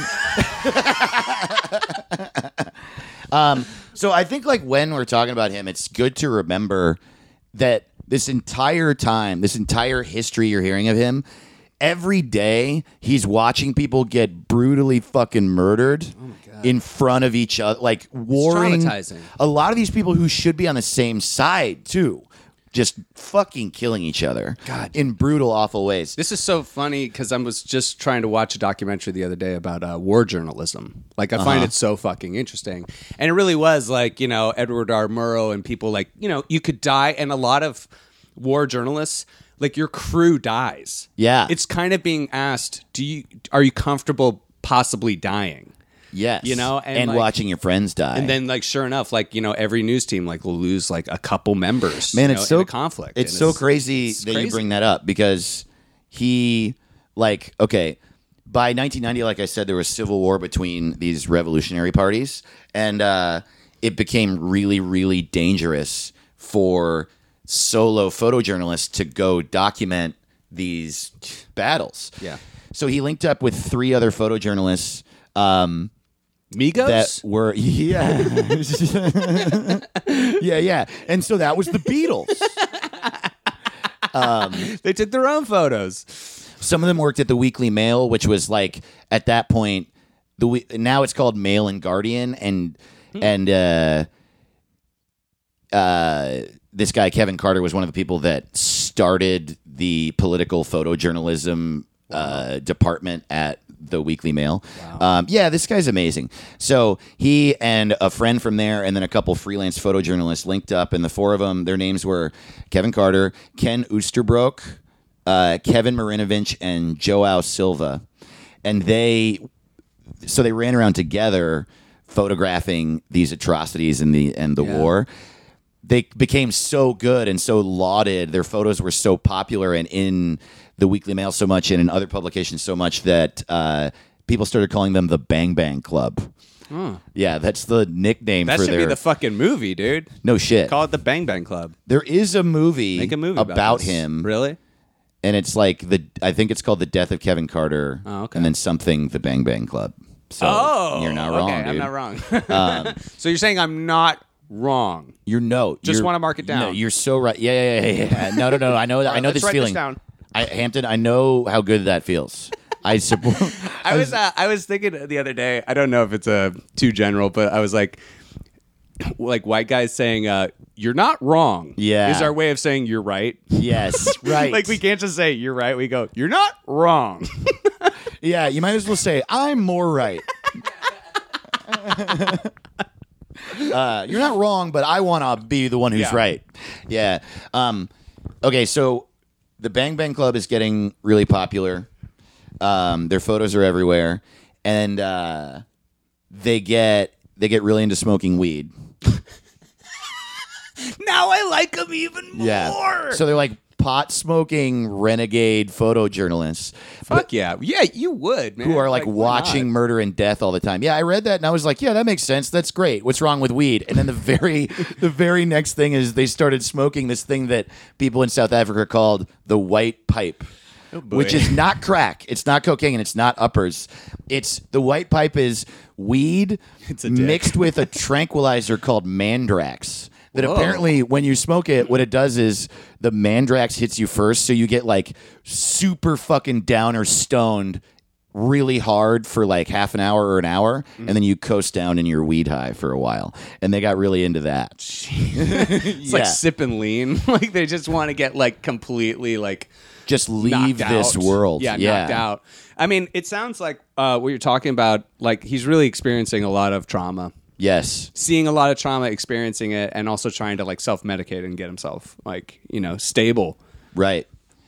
So I think like when we're talking about him, it's good to remember that this entire time, this entire history you're hearing of him, every day he's watching people get brutally fucking murdered in front of each other, like warring.
traumatizing.
A lot of these people who should be on the same side too, just fucking killing each other in brutal, awful ways.
This is so funny because I was just trying to watch a documentary the other day about war journalism. Like, I find it so fucking interesting. And it really was like, you know, Edward R. Murrow and people like, you know, you could die. And a lot of war journalists, like your crew dies.
Yeah.
It's kind of being asked, are you comfortable possibly dying?
Yes,
You know,
and
like,
watching your friends die.
And then, like, sure enough, like, you know, every news team like will lose like a couple members.
Man,
you
it's
know,
so
in a conflict.
It's
And
so crazy
it's
that you
crazy.
bring that up because he, like, okay, by 1990, like I said, there was civil war between these revolutionary parties, and it became really, really dangerous for solo photojournalists to go document these battles.
Yeah.
So he linked up with 3 other photojournalists.
Migos?
That were yeah, and so that was the Beatles.
They took their own photos.
Some of them worked at the Weekly Mail, which was like at that point now it's called Mail and Guardian, and this guy Kevin Carter was one of the people that started the political photojournalism department at the Weekly Mail. Yeah, this guy's amazing. So he and a friend from there and then a couple freelance photojournalists linked up, and the 4 of them, their names were Kevin Carter, Ken Oosterbrook, Kevin Marinovich, and Joao Silva. And they ran around together photographing these atrocities and the war. They became so good and so lauded. Their photos were so popular and in the Weekly Mail so much and in other publications so much that people started calling them the Bang Bang Club. Yeah, that's the nickname
That
for
should
their...
be the fucking movie, dude.
No shit.
Call it the Bang Bang Club.
There is a movie,
Make a movie
about
this.
him.
Really?
And it's like I think it's called The Death of Kevin Carter.
Oh, okay.
And then something the Bang Bang Club. So you're not wrong,
okay,
dude.
I'm not wrong. So you're saying I'm not wrong?
Just
wanna mark it down.
No, you're so right. Yeah. No. I know that. I know
let's
this
write this
feeling.
down.
Hampton, I know how good that feels. I support.
I was thinking the other day. I don't know if it's too general, but I was like white guys saying "you're not wrong."
Yeah.
is our way of saying you're right.
Yes, right.
Like we can't just say you're right. We go you're not wrong.
Yeah, you might as well say I'm more right. You're not wrong, but I want to be the one who's
Yeah.
right. Yeah. Okay, so the Bang Bang Club is getting really popular. Their photos are everywhere, and they get really into smoking weed.
Now I like them even more.
Yeah. So they're like pot smoking renegade photojournalists.
Fuck yeah, you would, man.
Who are like
why
watching
not?
murder and death all the time. Yeah, I read that and I was like, yeah, that makes sense. That's great. What's wrong with weed? And then the very next thing is they started smoking this thing that people in South Africa called the white pipe. Which is not crack. It's not cocaine and it's not uppers. It's the white pipe is weed mixed with a tranquilizer called Mandrax. That apparently when you smoke it, what it does is the Mandrax hits you first, so you get like super fucking down or stoned really hard for like half an hour or an hour, and then you coast down in your weed high for a while. And they got really into that.
It's like sip and lean. Like they just want to get like completely like
just leave
knocked
this
out.
world.
Yeah, knocked out. I mean, it sounds like what you're talking about, like he's really experiencing a lot of trauma.
Yes.
seeing a lot of trauma, experiencing it, and also trying to like self-medicate and get himself like, stable.
Right.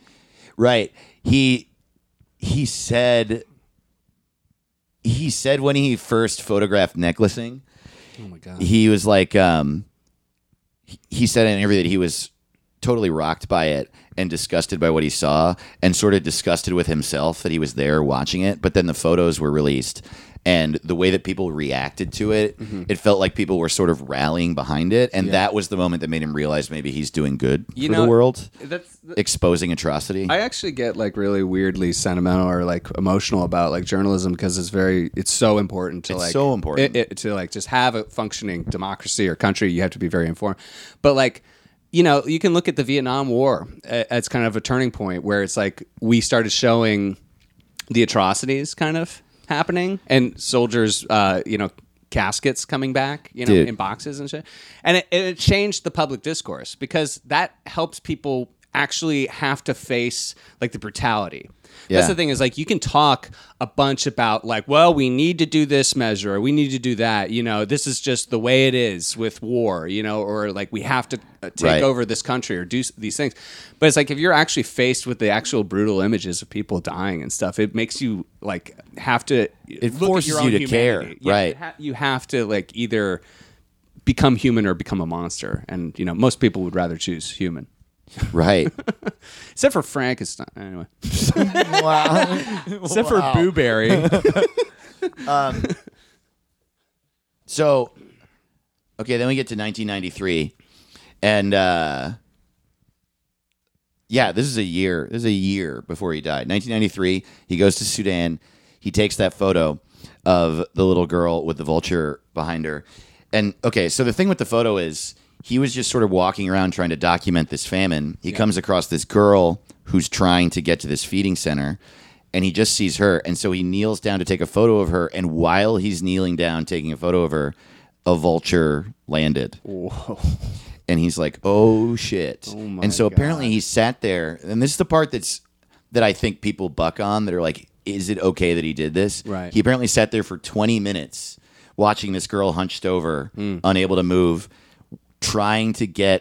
He said when he first photographed necklacing,
Oh my God.
he was like, he said in an interview that he was totally rocked by it and disgusted by what he saw and sort of disgusted with himself that he was there watching it. But then the photos were released and the way that people reacted to it, it felt like people were sort of rallying behind it. And that was the moment that made him realize maybe he's doing good for the world, exposing atrocity.
I actually get like really weirdly sentimental or like emotional about like journalism because it's so important to
so important.
to like just have a functioning democracy or country. You have to be very informed, but like, you can look at the Vietnam War as kind of a turning point where it's like we started showing the atrocities kind of happening and soldiers, caskets coming back,
Dude.
in boxes and shit. And it changed the public discourse because that helps people actually have to face like the brutality. That's the thing is like you can talk a bunch about like, well, we need to do this measure, or we need to do that. This is just the way it is with war, or like we have to take over this country or do these things. But it's like if you're actually faced with the actual brutal images of people dying and stuff, it makes you like have to.
It
look
forces
at your
you
own
to care,
humanity. Yeah,
right?
You have to like either become human or become a monster, and most people would rather choose human.
Right.
Except for Frankenstein. Anyway.
Wow.
Except for Boo Berry.
So, okay, then we get to 1993. And, this is a year. This is a year before he died. 1993, he goes to Sudan. He takes that photo of the little girl with the vulture behind her. And, okay, so the thing with the photo is he was just sort of walking around trying to document this famine. He comes across this girl who's trying to get to this feeding center, and he just sees her. And so he kneels down to take a photo of her. And while he's kneeling down taking a photo of her, a vulture landed.
Whoa.
And he's like, oh, shit.
Oh my
and so
God.
apparently he sat there. And this is the part that I think people buck on, that are like, is it okay that he did this?
Right.
He apparently sat there for 20 minutes watching this girl hunched over, unable to move, hoping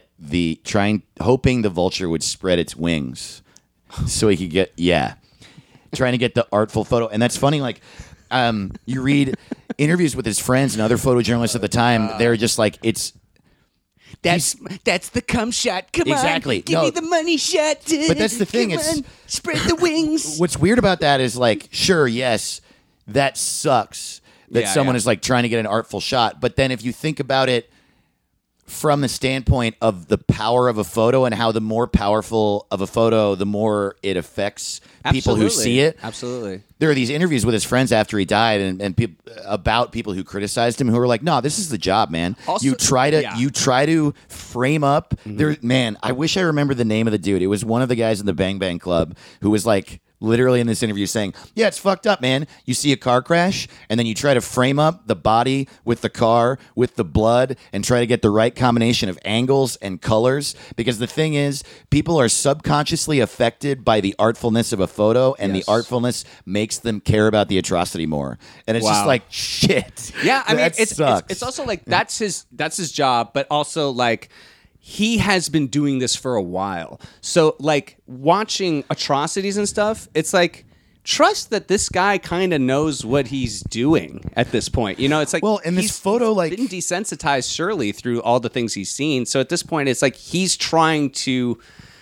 the vulture would spread its wings so he could get, trying to get the artful photo. And that's funny. Like, you read interviews with his friends and other photojournalists at the time. They're just like,
That's the cum shot. Come
Exactly.
on, give me the money shot.
But that's the thing,
Come
it's-
on, spread the wings.
what's weird about that is like, sure, yes, that sucks that someone is like trying to get an artful shot. But then if you think about it from the standpoint of the power of a photo and how the more powerful of a photo, the more it affects people who see it.
Absolutely.
There are these interviews with his friends after he died and about people who criticized him who were like, no, this is the job, man.
Also-
you try to frame up there,
Mm-hmm.
man. I wish I remember the name of the dude. It was one of the guys in the Bang Bang Club who was like literally in this interview saying, yeah, it's fucked up, man. You see a car crash and then you try to frame up the body with the car, with the blood, and try to get the right combination of angles and colors. Because the thing is, people are subconsciously affected by the artfulness of a photo, and
Yes.
the artfulness makes them care about the atrocity more. And it's just
Wow.
like, shit.
Yeah, I mean,
that sucks.
it's also like that's his job, but also like he has been doing this for a while. So like watching atrocities and stuff, it's like trust that this guy kind of knows what he's doing at this point. It's like
Well, in this
he's
photo, like-
been desensitized surely through all the things he's seen. So at this point, it's like he's trying to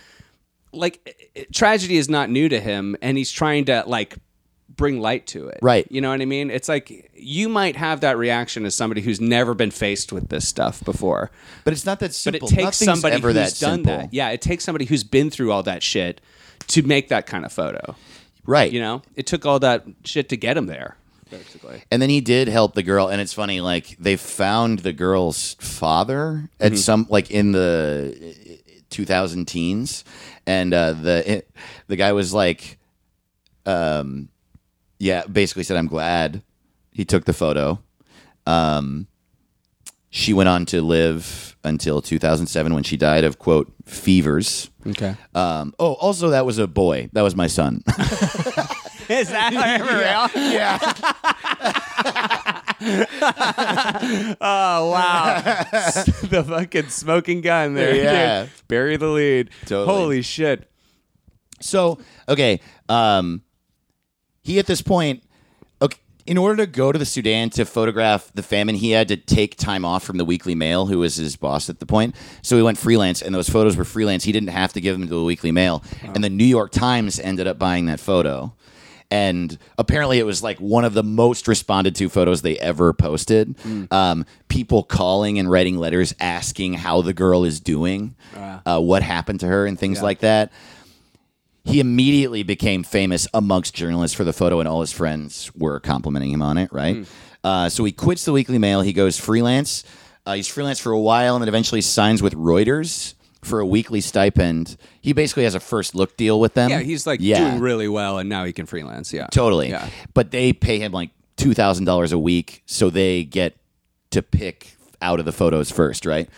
tragedy is not new to him, and he's trying to like bring light to it.
Right.
You know what I mean? It's like you might have that reaction as somebody who's never been faced with this stuff before.
But it's not that
But
simple.
it takes
Nothing's
somebody
ever
who's
that
done
simple.
that. Yeah, it takes somebody who's been through all that shit to make that kind of photo.
Right.
It took all that shit to get him there, basically.
And then he did help the girl, and it's funny, like they found the girl's father at some like in the 2000 teens, and the guy was like, basically said, I'm glad he took the photo. She went on to live until 2007 when she died of, quote, fevers.
Okay.
Also, that was a boy. That was my son.
Is that real?
Yeah.
Oh, wow. The fucking smoking gun there.
Yeah.
Dude. Bury the lead.
Totally.
Holy shit.
So, okay, he at this point, okay, in order to go to the Sudan to photograph the famine, he had to take time off from the Weekly Mail, who was his boss at the point. So he went freelance, and those photos were freelance. He didn't have to give them to the Weekly Mail. And the New York Times ended up buying that photo. And apparently it was like one of the most responded to photos they ever posted. People calling and writing letters asking how the girl is doing, what happened to her, and things like that. He immediately became famous amongst journalists for the photo, and all his friends were complimenting him on it, right? So he quits the Weekly Mail. He goes freelance. He's freelance for a while and then eventually signs with Reuters for a weekly stipend. He basically has a first look deal with them.
Yeah, he's like doing really well, and now he can freelance. Yeah.
Totally.
Yeah.
But they pay him like $2,000 a week, so they get to pick out of the photos first, right?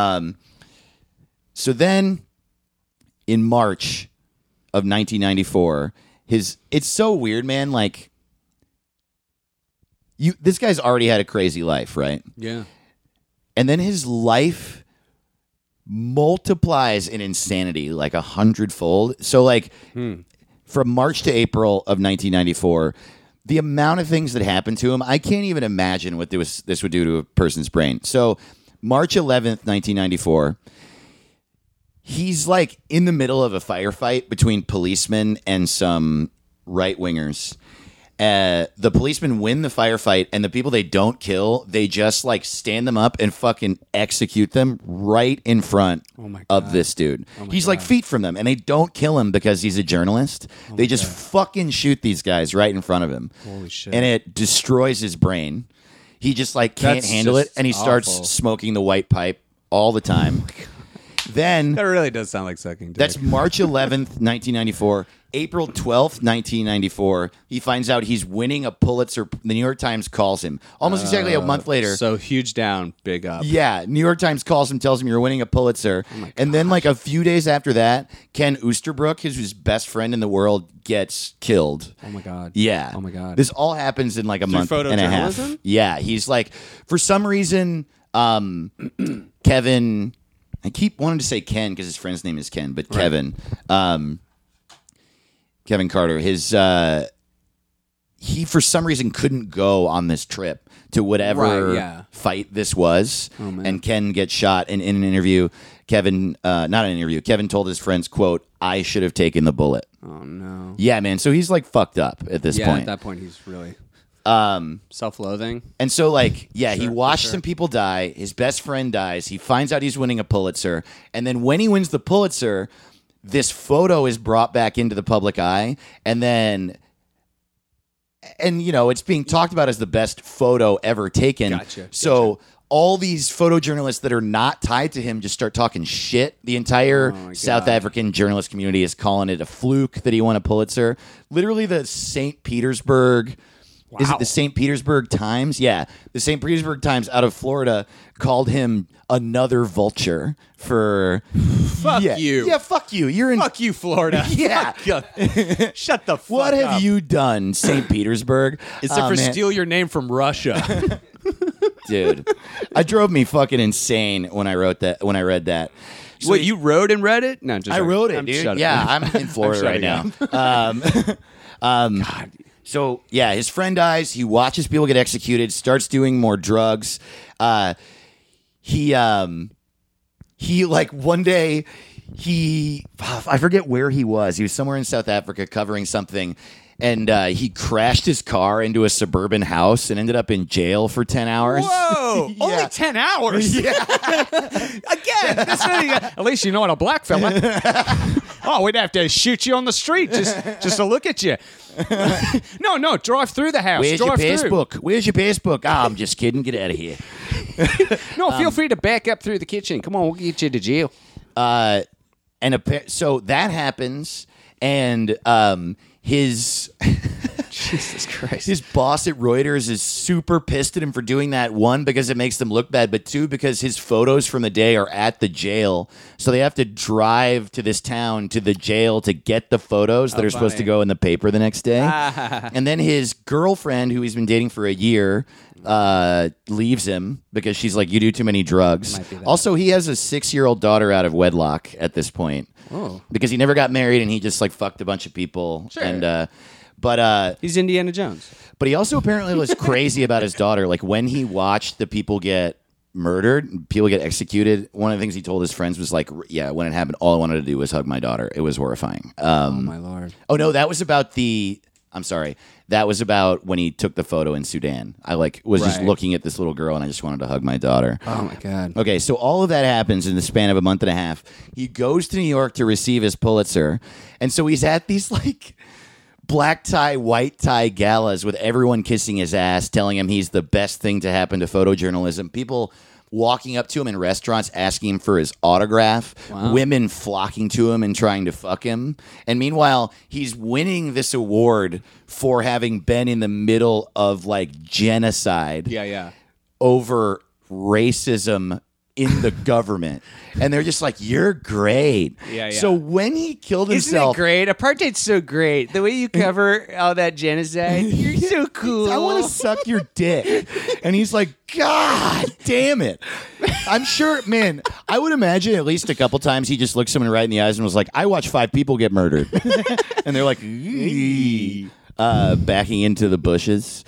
So then in March of 1994, it's so weird, man. Like, this guy's already had a crazy life, right?
Yeah.
And then his life multiplies in insanity like 100-fold. So, like, from March to April of 1994, the amount of things that happened to him, I can't even imagine what this would do to a person's brain. So, March 11th, 1994. He's like in the middle of a firefight between policemen and some right-wingers. The policemen win the firefight, and the people they don't kill, they just like stand them up and fucking execute them right in front of this dude. He's like feet from them, and they don't kill him because he's a journalist. They just fucking shoot these guys right in front of him.
Holy shit.
And it destroys his brain. He just like can't
That's
handle it,
just
and he starts
awful.
smoking the white pipe all the time. Then
That really does sound like sucking dick.
that's March 11th, 1994. April 12th, 1994, he finds out he's winning a Pulitzer. The New York Times calls him almost exactly a month later.
So huge down, big up.
Yeah, New York Times calls him, tells him you're winning a Pulitzer. And then like a few days after that, Ken Oosterbrook, his best friend in the world, gets killed.
Oh my god.
Yeah.
Oh my god.
This all happens in like a month and a half.
photojournalism?
Yeah, he's like, for some reason, Kevin, I keep wanting to say Ken because his friend's name is Ken, but Kevin, Kevin Carter, he for some reason couldn't go on this trip to whatever fight this was.
Oh, man.
And Ken gets shot. And in an interview, Kevin told his friends, quote, "I should have taken the bullet."
Oh no.
Yeah, man. So he's like fucked up at this point.
At that point he's really self-loathing.
And so, like, he watched some people die. His best friend dies. He finds out he's winning a Pulitzer. And then when he wins the Pulitzer, this photo is brought back into the public eye. And you know, it's being talked about as the best photo ever taken.
Gotcha.
So all these photojournalists that are not tied to him just start talking shit. The entire South African journalist community is calling it a fluke that he won a Pulitzer. Literally the St. Petersburg... Wow. Is it the St. Petersburg Times? Yeah. The St. Petersburg Times out of Florida called him another vulture for...
Fuck you.
Yeah, fuck you. You're in...
Fuck you, Florida.
Yeah.
Shut the fuck
What
up.
have you done, St. Petersburg?
Except for
man.
steal your name from Russia.
Dude. I drove me fucking insane when I read that. So
Wait, you wrote and read it? No, just
I wrote it, dude. Yeah, I'm in Florida right now. God. So, yeah, his friend dies. He watches people get executed, starts doing more drugs. He like one day, I forget where he was. He was somewhere in South Africa covering something. And he crashed his car into a suburban house and ended up in jail for 10 hours.
Whoa!
Yeah.
Only 10 hours? Yeah. Again, at least you know what a black fella. Oh, we'd have to shoot you on the street just to look at you. No, drive through the house.
Where's your
drive
passbook? Where's your passbook? Oh, I'm just kidding. Get out of here.
No, feel free to back up through the kitchen. Come on, we'll get you to jail.
So that happens, and his
Jesus Christ.
His boss at Reuters is super pissed at him for doing that. One, because it makes them look bad, but two, because his photos from the day are at the jail. So they have to drive to this town to the jail to get the photos that are supposed to go in the paper the next day. And then his girlfriend, who he's been dating for a year, leaves him because she's like, you do too many drugs. Also, he has a 6-year-old daughter out of wedlock at this point.
Oh.
Because he never got married and he just like fucked a bunch of people.
Sure.
And but
He's Indiana Jones.
he also apparently was crazy about his daughter. Like when he watched the people get murdered, people get executed, one of the things he told his friends was like, yeah, when it happened, all I wanted to do was hug my daughter. It was horrifying.
Oh my Lord.
Oh no, that was about I'm sorry. That was about when he took the photo in Sudan. I was just looking at this little girl and I just wanted to hug my daughter.
Oh my God.
Okay, so all of that happens in the span of a month and a half. He goes to New York to receive his Pulitzer. And so he's at these like black tie, white tie galas with everyone kissing his ass, telling him he's the best thing to happen to photojournalism. People walking up to him in restaurants asking him for his autograph, women flocking to him and trying to fuck him. And meanwhile, he's winning this award for having been in the middle of like genocide over racism in the government. And they're just like, you're great. So when he killed himself...
Isn't it great? Apartheid's so great. The way you cover all that genocide, you're so cool.
I want to suck your dick. And he's like, God damn it. I'm sure, man, I would imagine at least a couple times he just looked someone right in the eyes and was like, I watched 5 people get murdered. And they're like, backing into the bushes.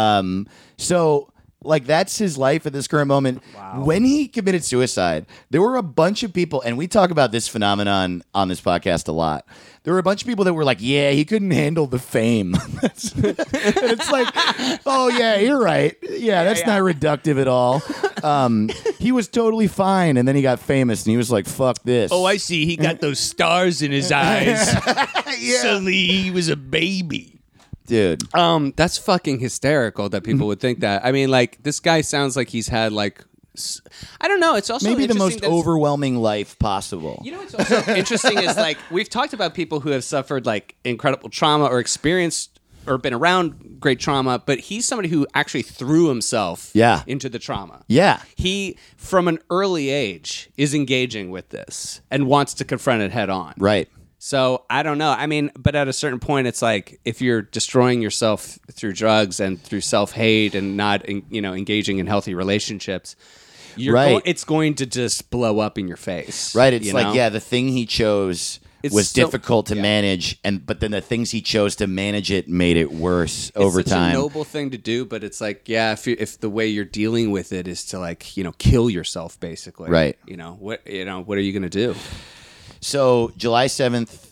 So... like, that's his life at this current moment. Wow. When he committed suicide, there were a bunch of people, and we talk about this phenomenon on this podcast a lot. There were a bunch of people that were like, yeah, he couldn't handle the fame. And it's like, oh, yeah, you're right. Yeah, that's not reductive at all. He was totally fine, and then he got famous, and he was like, fuck this.
Oh, I see. He got those stars in his eyes. Suddenly he was a baby.
Dude.
That's fucking hysterical that people would think that. I mean, like, this guy sounds like he's had, like, I don't know. It's also
maybe the most overwhelming life possible.
You know what's also interesting is, like, we've talked about people who have suffered, like, incredible trauma or experienced or been around great trauma, but he's somebody who actually threw himself into the trauma.
Yeah.
He, from an early age, is engaging with this and wants to confront it head on.
Right.
So I don't know. I mean, but at a certain point, it's like if you're destroying yourself through drugs and through self-hate and not, engaging in healthy relationships, it's going to just blow up in your face.
Right. It's like, the thing he chose was difficult to manage, but then the things he chose to manage it made it worse over time.
It's a noble thing to do, but it's like, if the way you're dealing with it is to like, kill yourself, basically.
Right.
What are you going to do?
So July 27th,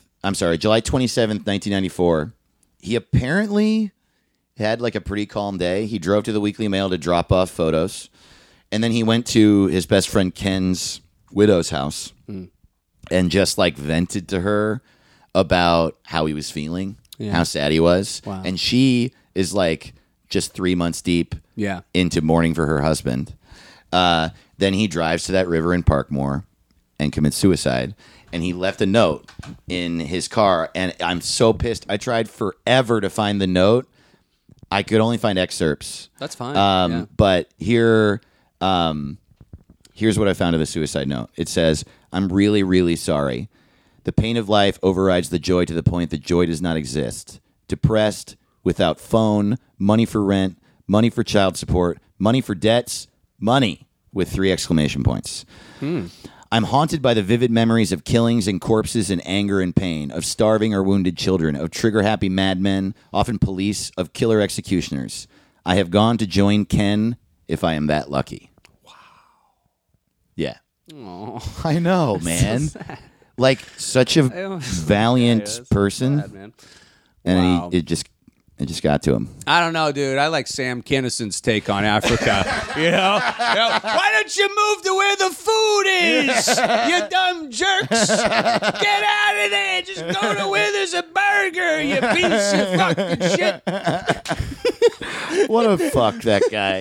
1994, he apparently had like a pretty calm day. He drove to the Weekly Mail to drop off photos. And then he went to his best friend Ken's widow's house and just like vented to her about how he was feeling, how sad he was.
Wow.
And she is like just 3 months deep into mourning for her husband. Then he drives to that river in Parkmore and commits suicide. And he left a note in his car, and I'm so pissed. I tried forever to find the note. I could only find excerpts.
That's fine.
But here's what I found of the suicide note. It says, I'm really, really sorry. The pain of life overrides the joy to the point that joy does not exist. Depressed, without phone, money for rent, money for child support, money for debts, money with 3 exclamation points. I'm haunted by the vivid memories of killings and corpses and anger and pain, of starving or wounded children, of trigger-happy madmen, often police, of killer executioners. I have gone to join Ken if I am that lucky. Wow. Yeah.
Aww.
I know, man.
So sad.
Like, such a valiant person.
Sad, man.
And
Wow.
it just got to him.
I don't know, dude. I like Sam Kinnison's take on Africa. Why don't you move to where the food is? You dumb jerks! Get out of there! Just go to where there's a burger. You piece of fucking shit.
What a fuck that guy.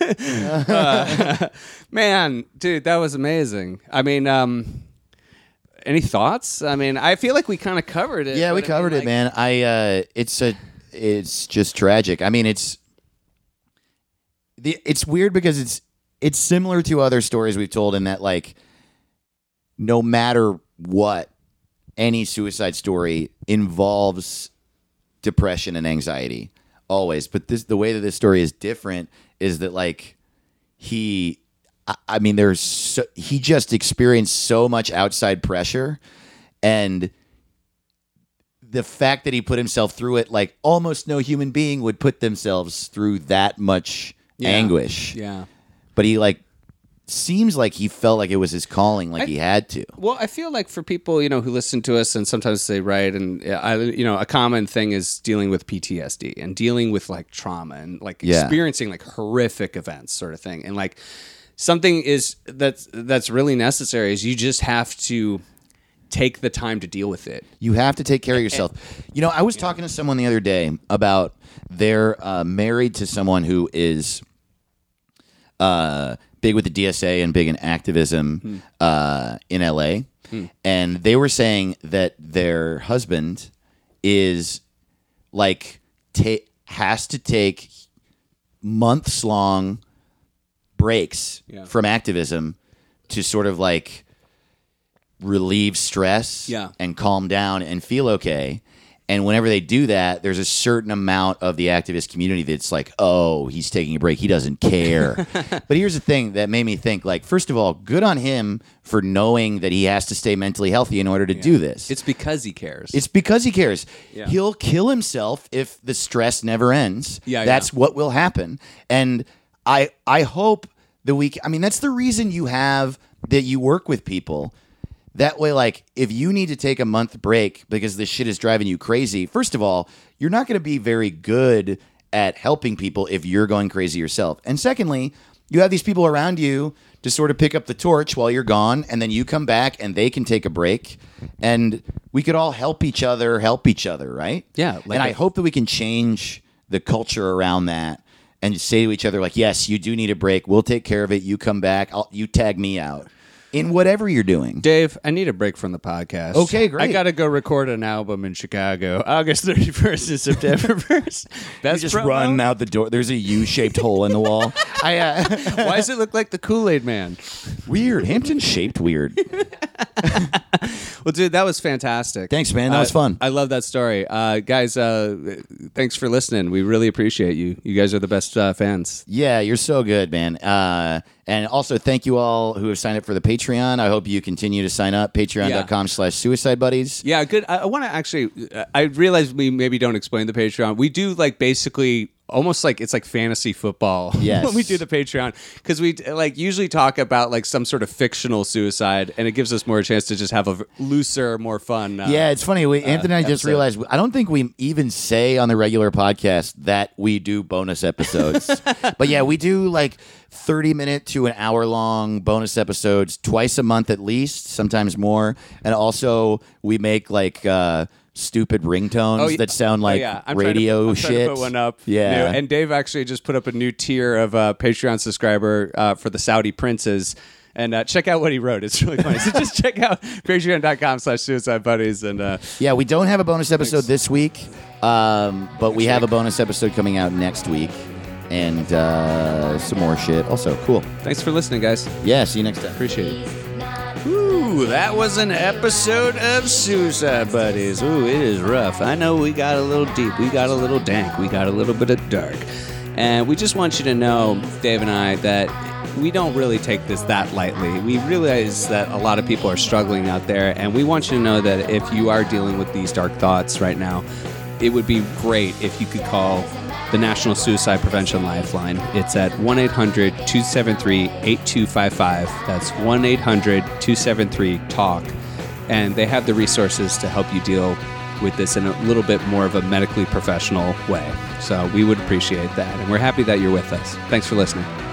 Man, dude, that was amazing. I mean, any thoughts? I mean, I feel like we kind of covered it.
Yeah, we covered it, man. it's just tragic. I mean, it's weird because it's similar to other stories we've told in that, like, no matter what, any suicide story involves depression and anxiety always. But the way that this story is different is that, like, he just experienced so much outside pressure, and the fact that he put himself through it, like almost no human being would put themselves through that much anguish.
Yeah.
But he, like, seems like he felt like it was his calling, like he had to.
Well, I feel like for people, who listen to us and sometimes they write, and a common thing is dealing with PTSD and dealing with, like, trauma and, like, experiencing, like, horrific events, sort of thing. And, like, something is that's really necessary is you just have to take the time to deal with it.
You have to take care of yourself. I was talking to someone the other day about they're married to someone who is big with the DSA and big in activism in LA. And they were saying that their husband is, like, has to take months-long breaks from activism to sort of, like, relieve stress and calm down and feel okay. And whenever they do that, there's a certain amount of the activist community that's like, oh, he's taking a break. He doesn't care. But here's the thing that made me think, like, first of all, good on him for knowing that he has to stay mentally healthy in order to do this.
It's because he cares.
It's because he cares.
Yeah.
He'll kill himself if the stress never ends. That's what will happen. And I hope that that's the reason that you work with people. That way, like, if you need to take a month break because this shit is driving you crazy, first of all, you're not going to be very good at helping people if you're going crazy yourself. And secondly, you have these people around you to sort of pick up the torch while you're gone, and then you come back and they can take a break, and we could all help each other, right?
Yeah.
And I hope that we can change the culture around that and say to each other, like, yes, you do need a break. We'll take care of it. You come back. You tag me out. In whatever you're doing.
Dave, I need a break from the podcast.
Okay, great.
I got to go record an album in Chicago, August 31st and September 1st.
You just run out the door. There's a U-shaped hole in the wall.
Why does it look like the Kool-Aid Man?
Weird. Hampton-shaped weird.
Well, dude, that was fantastic.
Thanks, man. That was fun.
I love that story. Guys, thanks for listening. We really appreciate you. You guys are the best fans.
Yeah, you're so good, man. And also, thank you all who have signed up for the Patreon. I hope you continue to sign up. Patreon.com/Suicide Buddies.
Yeah, good. I want to actually, I realize we maybe don't explain the Patreon. We do, like, basically almost like it's like fantasy football when we do the Patreon, because we like usually talk about like some sort of fictional suicide, and it gives us more a chance to just have a looser, more fun.
Yeah, it's funny. Anthony and I just realized I don't think we even say on the regular podcast that we do bonus episodes. But yeah, we do like 30-minute to an hour-long bonus episodes twice a month at least, sometimes more. And also we make like stupid ringtones that sound like radio shit.
Trying to put one up.
Yeah.
And Dave actually just put up a new tier of Patreon subscriber for the Saudi princes. And check out what he wrote. It's really funny. So just check out patreon.com/Suicide Buddies. And
yeah, we don't have a bonus episode this week, but we have a bonus episode coming out next week. And some more shit. Also, cool.
Thanks for listening, guys.
Yeah, see you next time.
Appreciate it. Ooh, that was an episode of Suicide Buddies. Ooh, it is rough. I know we got a little deep. We got a little dank. We got a little bit of dark. And we just want you to know, Dave and I, that we don't really take this that lightly. We realize that a lot of people are struggling out there, and we want you to know that if you are dealing with these dark thoughts right now, it would be great if you could call the National Suicide Prevention Lifeline. It's at 1-800-273-8255. That's 1-800-273-TALK. And they have the resources to help you deal with this in a little bit more of a medically professional way. So we would appreciate that. And we're happy that you're with us. Thanks for listening.